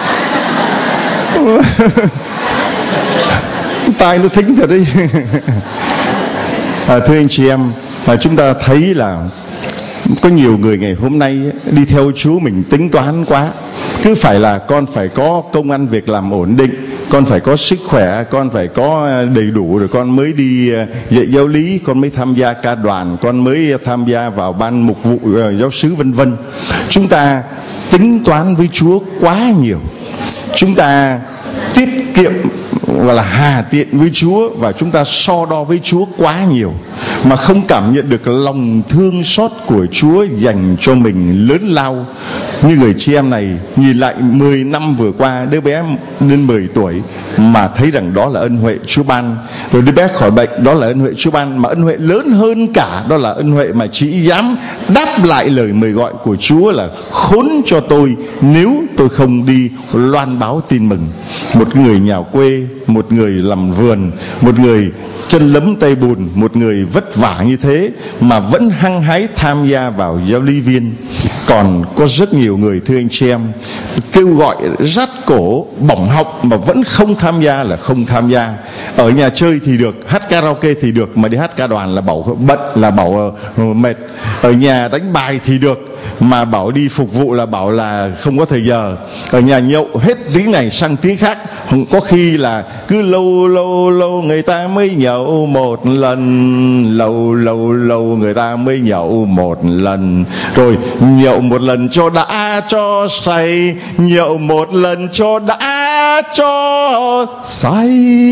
Tai nó thính thật đi. À, thưa anh chị em, à, chúng ta thấy là có nhiều người ngày hôm nay đi theo Chúa mình tính toán quá, cứ phải là con phải có công ăn việc làm ổn định, con phải có sức khỏe, con phải có đầy đủ rồi con mới đi dạy giáo lý, con mới tham gia ca đoàn, con mới tham gia vào ban mục vụ giáo xứ vân vân. Chúng ta tính toán với Chúa quá nhiều, chúng ta tiết kiệm và là hà tiện với Chúa, và chúng ta so đo với Chúa quá nhiều mà không cảm nhận được lòng thương xót của Chúa dành cho mình lớn lao. Như người chị em này nhìn lại mười năm vừa qua, đứa bé lên mười tuổi mà thấy rằng đó là ân huệ Chúa ban, rồi đứa bé khỏi bệnh, đó là ân huệ Chúa ban, mà ân huệ lớn hơn cả đó là ân huệ mà chị dám đáp lại lời mời gọi của Chúa là khốn cho tôi nếu tôi không đi loan báo tin mừng. Một người nhà quê, một người làm vườn, một người chân lấm tay bùn, một người vất vả như thế mà vẫn hăng hái tham gia vào giáo lý viên. Còn có rất nhiều người, thưa anh chị em, kêu gọi rát cổ bỏng họng mà vẫn không tham gia là không tham gia. Ở nhà chơi thì được, hát karaoke thì được, mà đi hát ca đoàn là bảo bận, là bảo uh, mệt. Ở nhà đánh bài thì được, mà bảo đi phục vụ là bảo là không có thời giờ. Ở nhà nhậu hết tiếng này sang tiếng khác, có khi là cứ lâu lâu lâu người ta mới nhậu một lần, lâu lâu lâu người ta mới nhậu một lần, rồi nhậu một lần cho đã cho say, nhậu một lần cho đã cho say.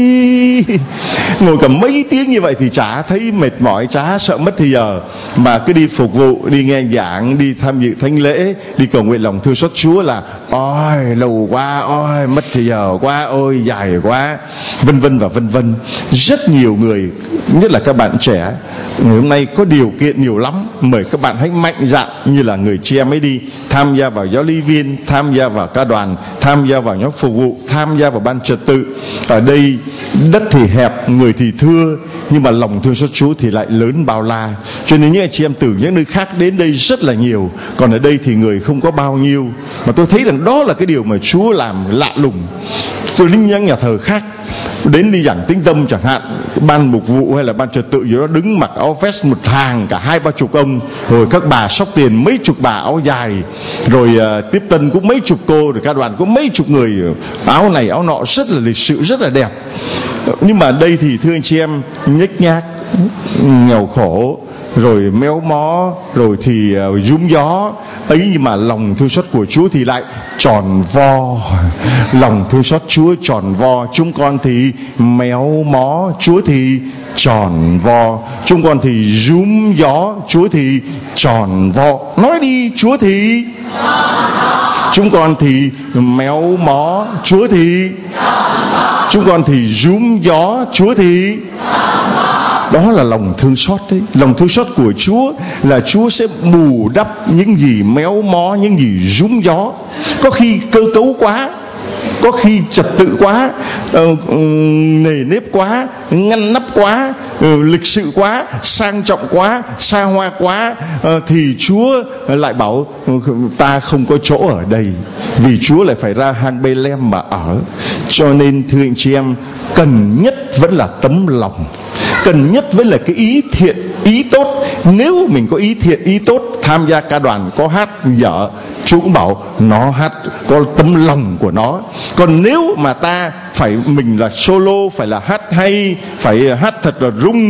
Ngồi cả mấy tiếng như vậy thì chả thấy mệt mỏi, chả sợ mất thời giờ, mà cứ đi phục vụ, đi nghe giảng, đi tham dự thánh lễ, đi cầu nguyện lòng thương xót Chúa là ôi lâu quá, ôi mất thời giờ quá, ôi dài quá, vân vân và vân vân. Rất nhiều người, nhất là các bạn trẻ ngày hôm nay có điều kiện nhiều lắm, mời các bạn hãy mạnh dạn như là người chị em ấy đi tham gia vào giáo lý viên, tham gia vào ca đoàn, tham gia vào nhóm phục vụ, tham gia vào ban trật tự. Ở đây đất thì hẹp, người thì thưa, nhưng mà lòng thương xót Chúa thì lại lớn bao la. Cho nên những anh chị em từ những nơi khác đến đây rất là nhiều, còn ở đây thì người không có bao nhiêu. Mà tôi thấy rằng đó là cái điều mà Chúa làm lạ lùng. Rồi đến những nhà thờ khác đến đi giảng tín tâm chẳng hạn, ban mục vụ hay là ban trật tự gì đó đứng mặc áo vest một hàng cả hai ba chục ông, rồi các bà xóc tiền mấy chục bà áo dài, rồi uh, tiếp tân cũng mấy chục cô, rồi ca đoàn cũng mấy chục người, áo này áo nọ rất là lịch sự, rất là đẹp. Nhưng mà đây thì thưa anh chị em, nhếch nhác, nghèo khổ, rồi méo mó, rồi thì uh, rúm gió ấy, nhưng mà lòng thương xót của Chúa thì lại tròn vo. Lòng thương xót Chúa tròn vo. Chúng con thì méo mó, Chúa thì tròn vo. Chúng con thì rúm gió, Chúa thì tròn vo. Nói đi, Chúa thì chúng con thì méo mó, Chúa thì chúng con thì rúm gió, Chúa thì. Đó là lòng thương xót đấy. Lòng thương xót của Chúa là Chúa sẽ bù đắp những gì méo mó, những gì rúm gió. Có khi cơ cấu quá, có khi trật tự quá, uh, nề nếp quá, ngăn nắp quá, uh, lịch sự quá, sang trọng quá, xa hoa quá, uh, thì Chúa lại bảo uh, ta không có chỗ ở đây, vì Chúa lại phải ra hang Bê-lem mà ở. Cho nên thưa anh chị em, cần nhất vẫn là tấm lòng, cần nhất vẫn là cái ý thiện, ý tốt. Nếu mình có ý thiện, ý tốt, tham gia ca đoàn có hát dở, Chúa cũng bảo nó hát có tấm lòng của nó. Còn nếu mà ta phải mình là solo, phải là hát hay, phải hát thật là rung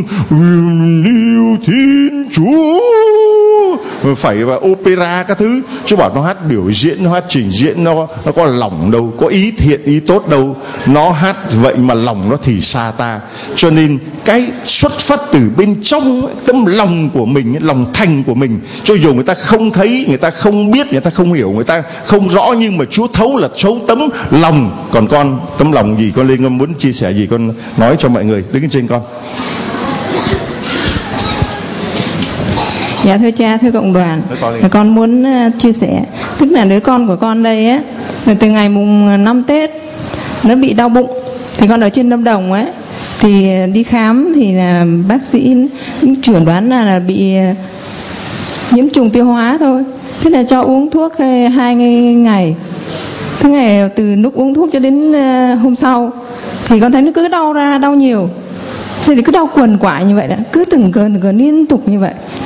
yêu Thiên Chúa, phải vào opera các thứ, Chúa bảo nó hát biểu diễn, nó hát trình diễn, nó, nó có lòng đâu, có ý thiện, ý tốt đâu. Nó hát vậy mà lòng nó thì xa ta. Cho nên cái xuất phát từ bên trong tấm lòng của mình, lòng thành của mình, cho dù người ta không thấy, người ta không biết, người ta không hiểu, người ta không rõ, nhưng mà Chúa thấu là thấu tấm lòng. Còn con, tấm lòng gì con lên, con muốn chia sẻ gì con nói cho mọi người. Đứng trên con. Dạ thưa cha, thưa cộng đoàn, con muốn chia sẻ. Tức là đứa con của con đây á, từ ngày mùng năm Tết nó bị đau bụng. Thì con ở trên Lâm Đồng ấy, thì đi khám thì là bác sĩ chẩn đoán là, là bị nhiễm trùng tiêu hóa thôi. Thế là cho uống thuốc hai ngày. Thế ngày từ lúc uống thuốc cho đến hôm sau thì con thấy nó cứ đau ra, đau nhiều. Thế thì cứ đau quần quại như vậy đó, cứ từng cơn từng cơn liên tục như vậy.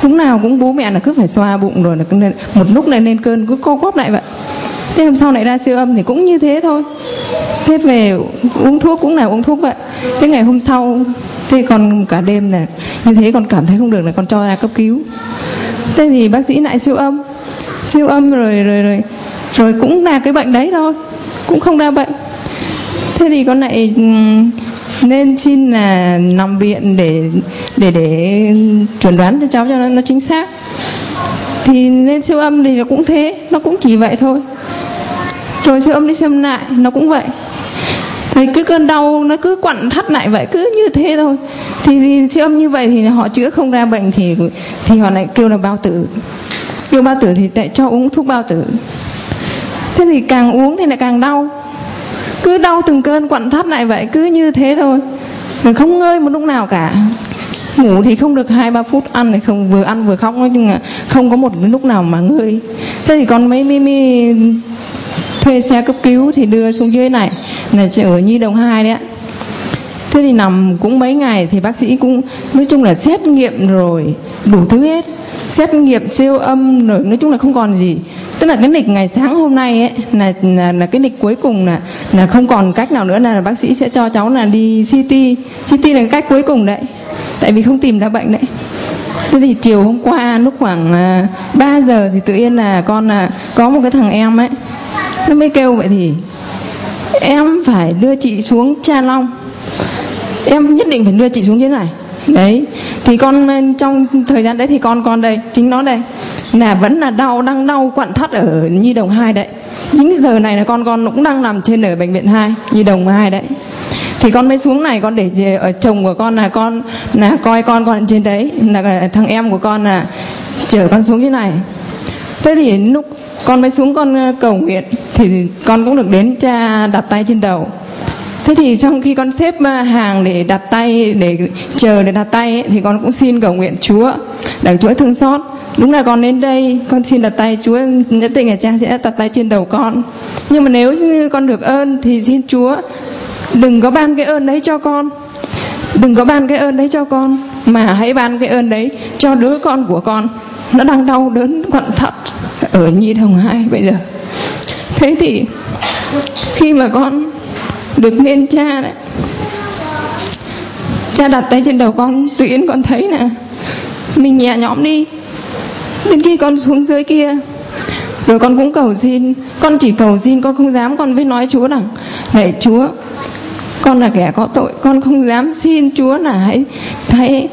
lúc nào cũng bố mẹ là cứ phải xoa bụng, rồi là một lúc này lên cơn cứ co quắp lại vậy. Thế hôm sau lại ra siêu âm thì cũng như thế thôi. Thế về uống thuốc cũng là uống thuốc vậy. Thế ngày hôm sau thế còn cả đêm này như thế còn cảm thấy không được là con cho ra cấp cứu. Thế thì bác sĩ lại siêu âm, siêu âm rồi rồi rồi rồi cũng là cái bệnh đấy thôi, cũng không ra bệnh. Thế thì con lại nên xin là nằm viện để để để chuẩn đoán cho cháu cho nó, nó chính xác. Thì lên siêu âm thì nó cũng thế, nó cũng chỉ vậy thôi. Rồi siêu âm đi xem lại nó cũng vậy. Thì cứ cơn đau nó cứ quặn thắt lại vậy, cứ như thế thôi. Thì, thì siêu âm như vậy thì họ chữa không ra bệnh thì thì họ lại kêu là bao tử. Kêu bao tử thì lại cho uống thuốc bao tử. Thế thì càng uống thì lại càng đau. Cứ đau từng cơn quặn thắt lại vậy, cứ như thế thôi. Rồi không ngơi một lúc nào cả. Ngủ thì không được hai ba phút, ăn thì không, vừa ăn vừa khóc, nói chung là không có một lúc nào mà ngơi. Thế thì con mới, mới, mới thuê xe cấp cứu thì đưa xuống dưới này, là ở Nhi Đồng hai đấy ạ. Thế thì nằm cũng mấy ngày thì bác sĩ cũng nói chung là xét nghiệm rồi đủ thứ hết, xét nghiệm siêu âm rồi nói chung là không còn gì. Tức là cái lịch ngày sáng hôm nay ấy là là, là cái lịch cuối cùng, là là không còn cách nào nữa, là bác sĩ sẽ cho cháu là đi xê tê. xê tê là cái cách cuối cùng đấy, tại vì không tìm ra bệnh đấy. Thế thì chiều hôm qua lúc khoảng à, ba giờ thì tự nhiên là con là có một cái thằng em ấy, nó mới kêu vậy thì em phải đưa chị xuống Cha Long, em nhất định phải đưa chị xuống như thế này. Đấy, thì con trong thời gian đấy thì con con đây, chính nó đây là vẫn là đau, đang đau quặn thắt ở Nhi Đồng hai đấy. Chính giờ này là con con cũng đang nằm trên ở bệnh viện hai, Nhi Đồng hai đấy. Thì con mới xuống này, con để ở chồng của con là con là coi con con trên đấy, là thằng em của con là chở con xuống như này. Thế thì lúc con mới xuống con cầu nguyện thì con cũng được đến cha đặt tay trên đầu. Thế thì trong khi con xếp hàng để đặt tay, để chờ để đặt tay ấy, thì con cũng xin cầu nguyện Chúa, đặng Chúa thương xót. Đúng là con đến đây con xin đặt tay Chúa, nhất định là cha sẽ đặt tay trên đầu con. Nhưng mà nếu như con được ơn thì xin Chúa đừng có ban cái ơn đấy cho con, đừng có ban cái ơn đấy cho con, mà hãy ban cái ơn đấy cho đứa con của con, nó đang đau đớn quặn thắt ở Nhi Đồng hai bây giờ. Thế thì khi mà con được nên cha đấy, cha đặt tay trên đầu con, tự nhiên con thấy là mình nhẹ nhõm đi. Đến khi con xuống dưới kia rồi con cũng cầu xin, con chỉ cầu xin, con không dám, con mới nói Chúa rằng này Chúa, con là kẻ có tội, con không dám, xin Chúa là hãy hãy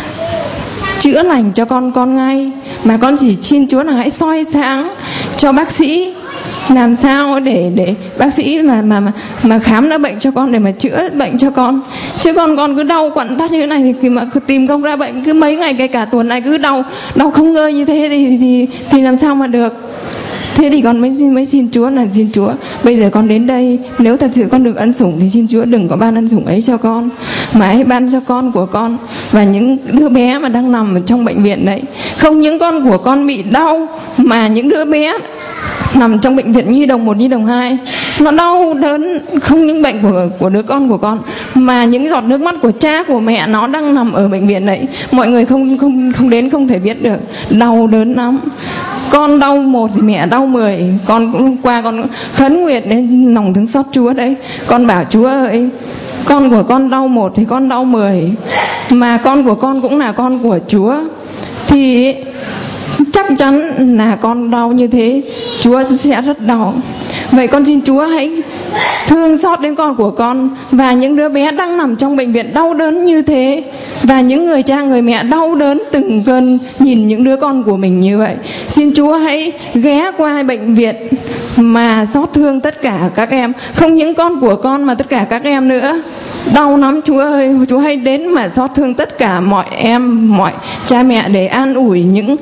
chữa lành cho con con ngay, mà con chỉ xin Chúa là hãy soi sáng cho bác sĩ, làm sao để để bác sĩ mà mà mà mà khám ra bệnh cho con, để mà chữa bệnh cho con. Chứ con con cứ đau quặn thắt như thế này thì, thì mà tìm không ra bệnh, cứ mấy ngày cái cả tuần này cứ đau đau không ngơi như thế thì thì thì làm sao mà được. Thế thì con mới xin, mới xin Chúa là xin Chúa, bây giờ con đến đây, nếu thật sự con được ân sủng thì xin Chúa đừng có ban ân sủng ấy cho con, mà hãy ban cho con của con và những đứa bé mà đang nằm ở trong bệnh viện đấy. Không những con của con bị đau, mà những đứa bé nằm trong bệnh viện Nhi Đồng một, Nhi Đồng hai, nó đau đớn, không những bệnh của của đứa con của con, mà những giọt nước mắt của cha của mẹ nó đang nằm ở bệnh viện đấy. Mọi người không không không đến không thể biết được, đau đớn lắm. Con đau một thì mẹ đau mười. Con cũng qua con khấn nguyện đến lòng thương xót Chúa đấy. Con bảo Chúa ơi, con của con đau một thì con đau mười, mà con của con cũng là con của Chúa, thì chắc chắn là con đau như thế Chúa sẽ rất đau. Vậy con xin Chúa hãy thương xót đến con của con và những đứa bé đang nằm trong bệnh viện đau đớn như thế, và những người cha người mẹ đau đớn từng cơn nhìn những đứa con của mình như vậy. Xin Chúa hãy ghé qua bệnh viện mà xót thương tất cả các em, không những con của con mà tất cả các em nữa. Đau lắm Chúa ơi, Chúa hãy đến mà xót thương tất cả mọi em, mọi cha mẹ, để an ủi những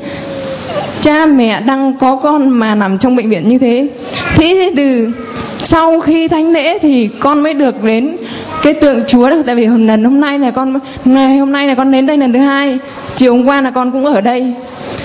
cha mẹ đang có con mà nằm trong bệnh viện như thế. Thế từ sau khi thánh lễ thì con mới được đến cái tượng Chúa được, tại vì lần hôm nay là con ngày hôm nay là con đến đây lần thứ hai, chiều hôm qua là con cũng ở đây.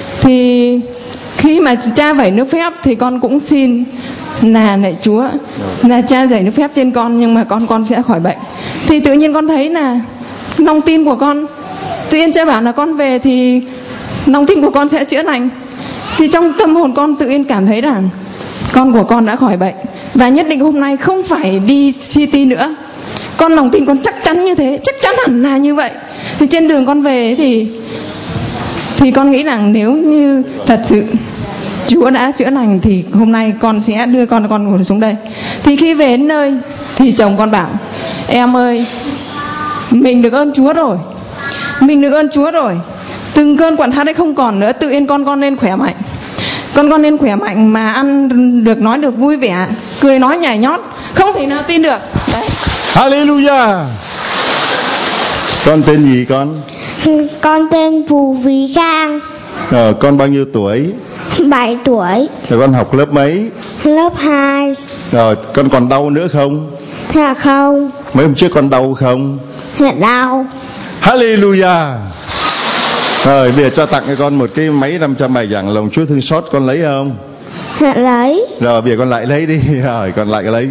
Thì khi mà cha vẩy nước phép thì con cũng xin là lạy Chúa là cha vẩy nước phép trên con, nhưng mà con con sẽ khỏi bệnh. Thì tự nhiên con thấy là lòng tin của con, tự nhiên cha bảo là con về thì lòng tin của con sẽ chữa lành. Thì trong tâm hồn con tự nhiên cảm thấy rằng con của con đã khỏi bệnh, và nhất định hôm nay không phải đi xê tê nữa. Con lòng tin con chắc chắn như thế, chắc chắn hẳn là như vậy. Thì trên đường con về thì thì con nghĩ rằng nếu như thật sự Chúa đã chữa lành thì hôm nay con sẽ đưa con con xuống đây. Thì khi về đến nơi thì chồng con bảo: em ơi, mình được ơn Chúa rồi, mình được ơn Chúa rồi. Từng cơn quặn thắt ấy không còn nữa, tự nhiên con con lên khỏe mạnh. Con con lên khỏe mạnh mà ăn được, nói được vui vẻ, cười nói nhảy nhót, không thể nào tin được. Đấy. Hallelujah. Con tên gì con? Con tên Phù Vy Khang. Ờ, con bao nhiêu tuổi? bảy tuổi. Rồi con học lớp mấy? Lớp hai. Rồi con còn đau nữa không? Dạ không. Mấy hôm trước con đau không? Dạ đau. Hallelujah. Rồi bây giờ cho tặng cho con một cái máy năm trăm bài giảng lòng Chúa thương xót, con lấy không? Dạ lấy. Rồi bây giờ con lại lấy đi. Rồi con lại lấy.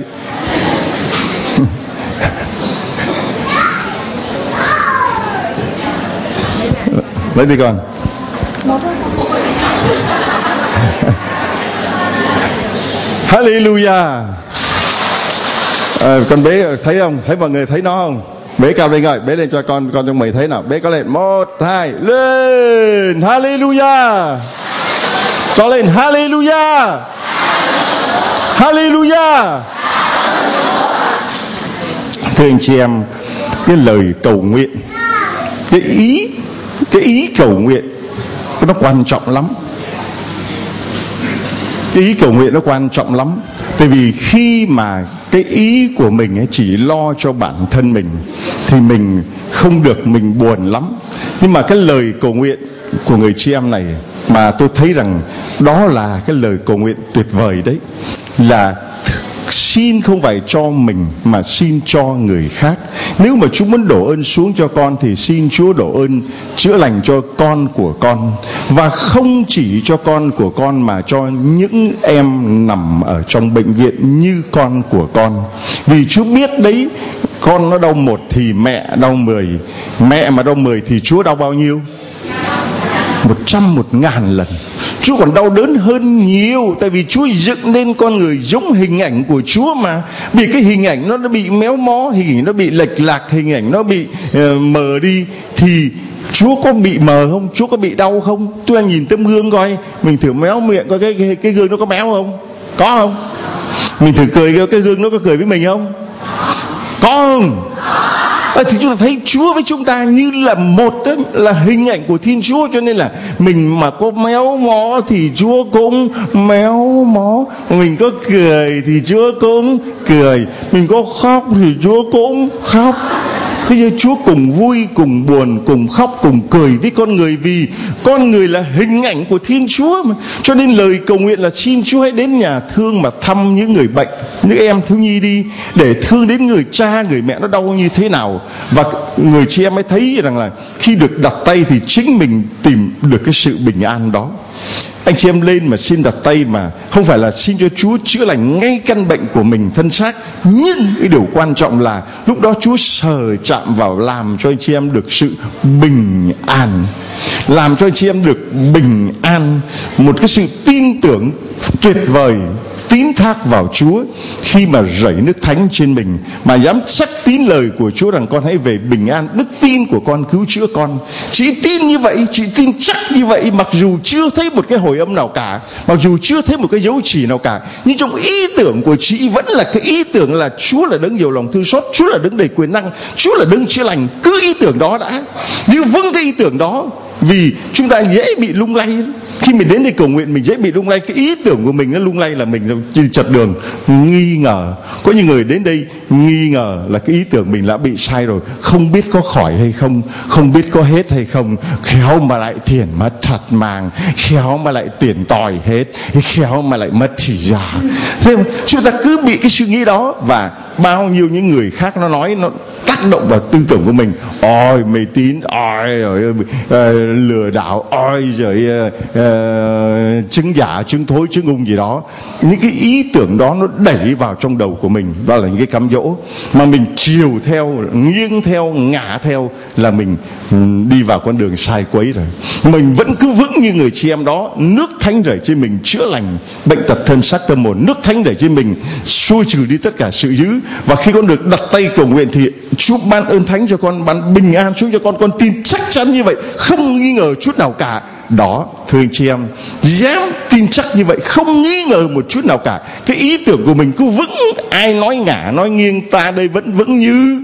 Lấy đi con. Hallelujah. À, con bế thấy không? Thấy mọi người thấy nó không? Bế cao lên rồi, bế lên cho con, con trong mày thấy nào. Bế cao lên, một, hai, lên. Hallelujah. Cho lên, hallelujah. Hallelujah. Thưa anh chị em, cái lời cầu nguyện, cái ý, cái ý cầu nguyện nó quan trọng lắm. Cái ý cầu nguyện nó quan trọng lắm. Tại vì khi mà cái ý của mình ấy chỉ lo cho bản thân mình thì mình không được, mình buồn lắm. Nhưng mà cái lời cầu nguyện của người chị em này mà tôi thấy rằng đó là cái lời cầu nguyện tuyệt vời đấy. Là xin không phải cho mình mà xin cho người khác. Nếu mà Chúa muốn đổ ơn xuống cho con thì xin Chúa đổ ơn chữa lành cho con của con, và không chỉ cho con của con mà cho những em nằm ở trong bệnh viện như con của con. Vì Chúa biết đấy, con nó đau một thì mẹ đau mười, mẹ mà đau mười thì Chúa đau bao nhiêu? Một trăm, một ngàn lần. Chúa còn đau đớn hơn nhiều. Tại vì Chúa dựng nên con người giống hình ảnh của Chúa mà. Vì cái hình ảnh nó, nó bị méo mó, hình ảnh nó bị lệch lạc, hình ảnh nó bị uh, mờ đi. Thì Chúa có bị mờ không? Chúa có bị đau không? Tôi nhìn tấm gương coi, mình thử méo miệng coi cái, cái, cái gương nó có méo không? Có không? Mình thử cười coi cái gương nó có cười với mình không? Có không? À, thì chúng ta thấy Chúa với chúng ta như là một đó, là hình ảnh của Thiên Chúa. Cho nên là mình mà có méo mó thì Chúa cũng méo mó, mình có cười thì Chúa cũng cười, mình có khóc thì Chúa cũng khóc. Thế giờ Chúa cùng vui, cùng buồn, cùng khóc, cùng cười với con người. Vì con người là hình ảnh của Thiên Chúa mà. Cho nên lời cầu nguyện là xin Chúa hãy đến nhà thương mà thăm những người bệnh, những em thiếu nhi đi, để thương đến người cha, người mẹ nó đau như thế nào. Và người chị em mới thấy rằng là khi được đặt tay thì chính mình tìm được cái sự bình an đó. Anh chị em lên mà xin đặt tay mà không phải là xin cho Chúa chữa lành ngay căn bệnh của mình thân xác, nhưng cái điều quan trọng là lúc đó Chúa sờ chạm vào, làm cho anh chị em được sự bình an, làm cho anh chị em được bình an, một cái sự tin tưởng tuyệt vời, tín thác vào Chúa. Khi mà rảy nước thánh trên mình mà dám chắc tín lời của Chúa rằng con hãy về bình an, đức tin của con cứu chữa con. Chị tin như vậy, chị tin chắc như vậy, mặc dù chưa thấy một cái hồi âm nào cả, mặc dù chưa thấy một cái dấu chỉ nào cả, nhưng trong ý tưởng của chị vẫn là cái ý tưởng là Chúa là đấng nhiều lòng thương xót, Chúa là đấng đầy quyền năng, Chúa là đấng chữa lành. Cứ ý tưởng đó đã, như vâng cái ý tưởng đó. Vì chúng ta dễ bị lung lay. Khi mình đến đây cầu nguyện mình dễ bị lung lay. Cái ý tưởng của mình nó lung lay là mình trên chật đường, nghi ngờ. Có những người đến đây nghi ngờ là cái ý tưởng mình đã bị sai rồi, không biết có khỏi hay không, không biết có hết hay không, khéo mà lại tiền mất thật màng, khéo mà lại tiền tòi hết, khéo mà lại mất chỉ giả. Thế mà chúng ta cứ bị cái suy nghĩ đó. Và bao nhiêu những người khác nó nói, nó tác động vào tư tưởng của mình. Ôi mê tín, ôi rồi lừa đảo, ôi rồi uh, trứng giả, trứng thối, trứng ung gì đó. Những cái ý tưởng đó nó đẩy vào trong đầu của mình, đó là những cái cám dỗ mà mình chiều theo, nghiêng theo, ngả theo là mình um, đi vào con đường sai quấy rồi. Mình vẫn cứ vững như người chị em đó. Nước thánh rải trên mình chữa lành bệnh tật thân xác tâm hồn, nước thánh rải trên mình xua trừ đi tất cả sự dữ. Và khi con được đặt tay cầu nguyện thì Chúa ban ơn thánh cho con, ban bình an xuống cho con. Con tin chắc chắn như vậy, không nghi ngờ chút nào cả. Đó, thưa anh chị em, dám tin chắc như vậy, không nghi ngờ một chút nào cả. Cái ý tưởng của mình cứ vững. Ai nói ngả, nói nghiêng, ta đây vẫn vững như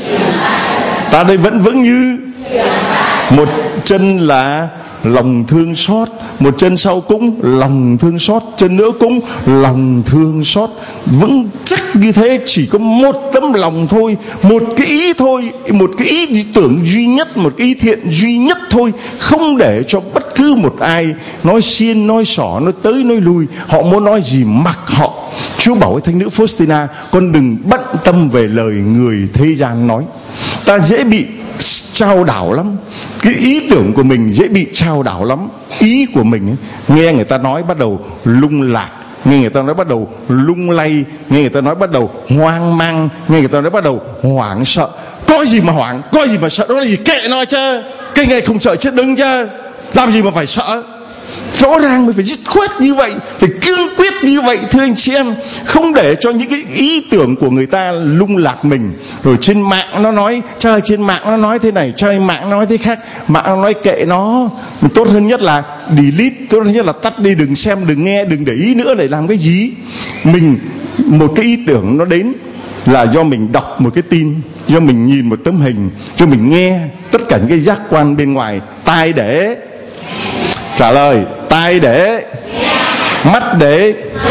Ta đây vẫn vững như một chân là lòng thương xót, một chân sau cũng lòng thương xót, chân nữa cũng lòng thương xót. Vững chắc như thế, chỉ có một tấm lòng thôi, một cái ý thôi, một cái ý tưởng duy nhất, một cái ý thiện duy nhất thôi. Không để cho bất cứ một ai nói xiên, nói xỏ, nói tới, nói lui. Họ muốn nói gì mặc họ. Chúa bảo với thánh nữ Faustina, con đừng bận tâm về lời người thế gian nói. Ta dễ bị trao đảo lắm. Cái ý tưởng của mình dễ bị trao đảo lắm. Ý của mình ấy, nghe người ta nói bắt đầu lung lạc, nghe người ta nói bắt đầu lung lay, nghe người ta nói bắt đầu hoang mang, nghe người ta nói bắt đầu hoảng sợ. Có gì mà hoảng, có gì mà sợ, đó là gì, kệ nó chứ. Cái ngày không sợ chết đứng chứ, làm gì mà phải sợ. Rõ ràng mình phải dứt khoát như vậy, phải cương quyết như vậy, thưa anh chị em. Không để cho những cái ý tưởng của người ta lung lạc mình. Rồi trên mạng nó nói, trời trên mạng nó nói thế này, trời mạng nó nói thế khác. Mạng nó nói kệ nó. Tốt hơn nhất là delete, tốt hơn nhất là tắt đi, đừng xem, đừng nghe, đừng để ý nữa để làm cái gì. Mình, một cái ý tưởng nó đến là do mình đọc một cái tin, do mình nhìn một tấm hình, do mình nghe tất cả những cái giác quan bên ngoài. Tai để trả lời, tai để, mắt để,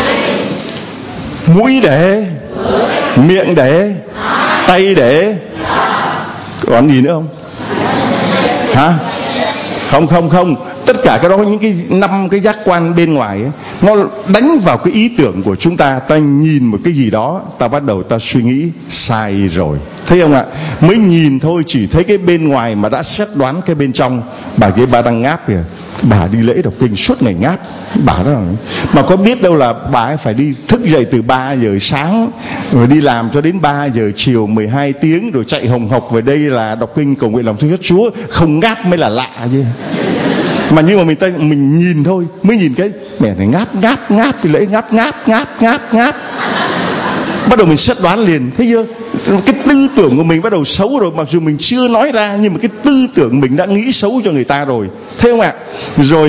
mũi để, miệng để, tay để, còn gì nữa không? Hả? Không không không, tất cả cái đó, những cái năm cái giác quan bên ngoài ấy, nó đánh vào cái ý tưởng của chúng ta. Ta nhìn một cái gì đó, ta bắt đầu ta suy nghĩ sai rồi, thấy không ạ? Mới nhìn thôi, chỉ thấy cái bên ngoài mà đã xét đoán cái bên trong. Bà kia bà đang ngáp kìa, bà đi lễ đọc kinh suốt ngày ngáp, bà đó mà có biết đâu là bà ấy phải đi thức dậy từ ba giờ sáng rồi đi làm cho đến ba giờ chiều, mười hai tiếng, rồi chạy hồng hộc về đây là đọc kinh cầu nguyện lòng thương xót Chúa. Không ngáp mới là lạ chứ. Mà nhưng mà mình ta mình nhìn thôi, mới nhìn cái mẹ này ngáp ngáp ngáp thì lễ ngáp ngáp ngáp ngáp ngáp, bắt đầu mình xét đoán liền, thấy chưa? Cái tư tưởng của mình bắt đầu xấu rồi, mặc dù mình chưa nói ra nhưng mà cái tư tưởng mình đã nghĩ xấu cho người ta rồi, thấy không ạ? Rồi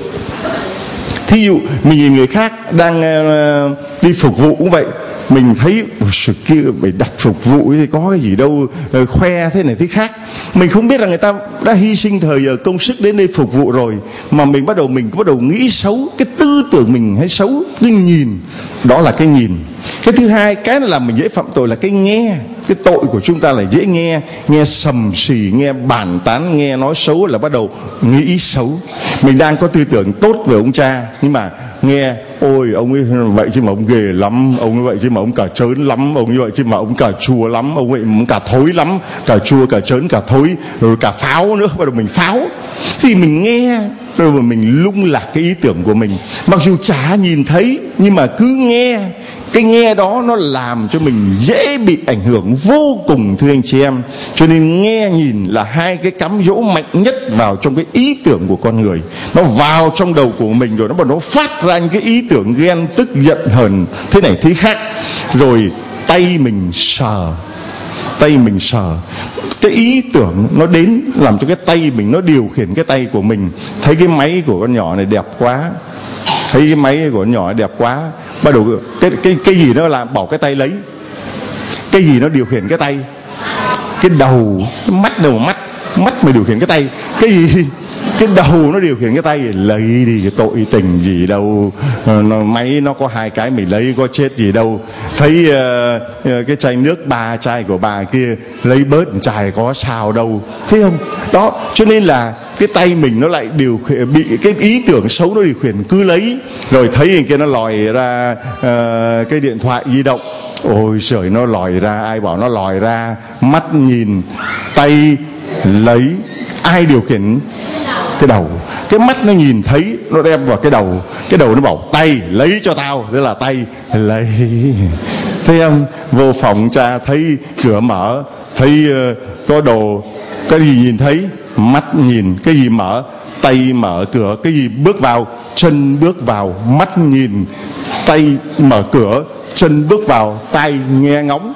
thí dụ mình nhìn người khác đang uh, đi phục vụ cũng vậy, mình thấy sự kia phải đặt phục vụ thì có cái gì đâu uh, khoe thế này thế khác. Mình không biết là người ta đã hy sinh thời giờ công sức đến đây phục vụ rồi, mà mình bắt đầu mình bắt đầu nghĩ xấu, cái tư tưởng mình hay xấu, cái nhìn, đó là cái nhìn. Cái thứ hai, cái làm mình dễ phạm tội là cái nghe. Cái tội của chúng ta là dễ nghe, nghe sầm xì, nghe bàn tán, nghe nói xấu là bắt đầu nghĩ xấu. Mình đang có tư tưởng tốt về ông cha, nhưng mà nghe ôi ông ấy vậy chứ mà ông ghê lắm, ông ấy vậy chứ mà ông cả trớn lắm, ông ấy vậy chứ mà ông cả chua lắm, ông ấy ông cả thối lắm, cả chua cả trớn cả thối, rồi cả pháo nữa, bắt đầu mình pháo. Thì mình nghe rồi mà mình lung lạc cái ý tưởng của mình, mặc dù chả nhìn thấy nhưng mà cứ nghe. Cái nghe đó nó làm cho mình dễ bị ảnh hưởng vô cùng, thưa anh chị em. Cho nên nghe nhìn là hai cái cám dỗ mạnh nhất vào trong cái ý tưởng của con người. Nó vào trong đầu của mình rồi nó bắt nó phát ra những cái ý tưởng ghen tức giận hờn thế này thế khác. Rồi tay mình sờ, tay mình sờ, cái ý tưởng nó đến làm cho cái tay mình nó điều khiển cái tay của mình. Thấy cái máy của con nhỏ này đẹp quá, thấy cái máy của con nhỏ này đẹp quá, bắt đầu cái cái cái gì nó làm bảo cái tay lấy, cái gì nó điều khiển cái tay, cái đầu, cái mắt đầu mắt mắt mà điều khiển cái tay, cái gì cái đầu nó điều khiển cái tay, lấy đi, cái tội tình gì đâu, nó, máy nó có hai cái mình lấy có chết gì đâu. Thấy uh, uh, cái chai nước ba chai của bà kia lấy bớt chai có sao đâu, thấy không? Đó, cho nên là cái tay mình nó lại điều khiển, bị cái ý tưởng xấu nó điều khiển, cứ lấy. Rồi thấy người kia nó lòi ra uh, cái điện thoại di động, ôi trời, nó lòi ra, ai bảo nó lòi ra, mắt nhìn, tay lấy, ai điều khiển? cái đầu. Cái mắt nó nhìn thấy, nó đem vào cái đầu. Cái đầu nó bảo tay lấy cho tao, tức là tay lấy. Thấy không? Vô phòng cha thấy cửa mở, thấy uh, có đồ, cái gì nhìn thấy? Mắt nhìn. Cái gì mở? Tay mở cửa. Cái gì bước vào? Chân bước vào. Mắt nhìn, tay mở cửa, chân bước vào, tai nghe ngóng.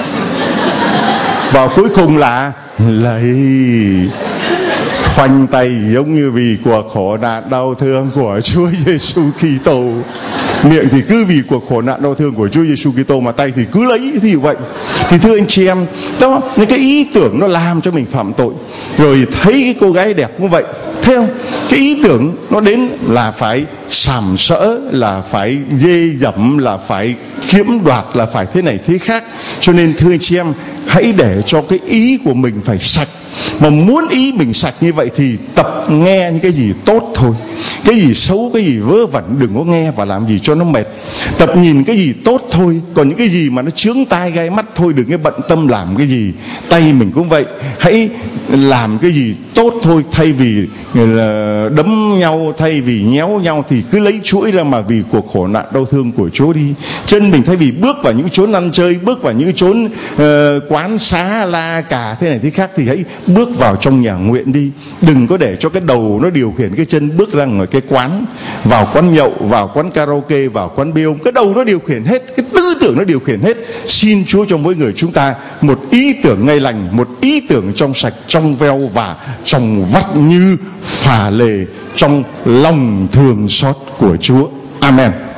Và cuối cùng là lấy. Khoanh tay giống như vì cuộc khổ nạn đau thương của Chúa Giêsu Kitô. Miệng thì cứ vì cuộc khổ nạn đau thương của Chúa Giêsu Kitô, mà tay thì cứ lấy thì vậy. Thì thưa anh chị em, đó, những cái ý tưởng nó làm cho mình phạm tội. Rồi thấy cái cô gái đẹp như vậy, thấy không? Cái ý tưởng nó đến là phải sàm sỡ, là phải dê dẫm, là phải chiếm đoạt, là phải thế này thế khác. Cho nên thưa anh chị em, hãy để cho cái ý của mình phải sạch. Mà muốn ý mình sạch như vậy thì tập nghe những cái gì tốt thôi. Cái gì xấu, cái gì vớ vẩn đừng có nghe và làm gì cho nó mệt. Tập nhìn cái gì tốt thôi. Còn những cái gì mà nó chướng tai gai mắt thôi, đừng có bận tâm làm cái gì. Tay mình cũng vậy, hãy làm cái gì tốt thôi. Thay vì đấm nhau, thay vì nhéo nhau thì cứ lấy chuỗi ra mà vì cuộc khổ nạn đau thương của Chúa đi. Chân mình thay vì bước vào những chốn ăn chơi, bước vào những chốn uh, quán xá la cà thế này thế khác, thì hãy bước vào trong nhà nguyện đi. Đừng có để cho cái đầu nó điều khiển cái chân bước ra ngoài cái quán, vào quán nhậu, vào quán karaoke, vào quán bia. Cái đầu nó điều khiển hết, cái tư tưởng nó điều khiển hết. Xin Chúa cho mỗi người chúng ta một ý tưởng ngay lành, một ý tưởng trong sạch, trong veo và trong vắt như phà lề, trong lòng thương xót của Chúa. Amen.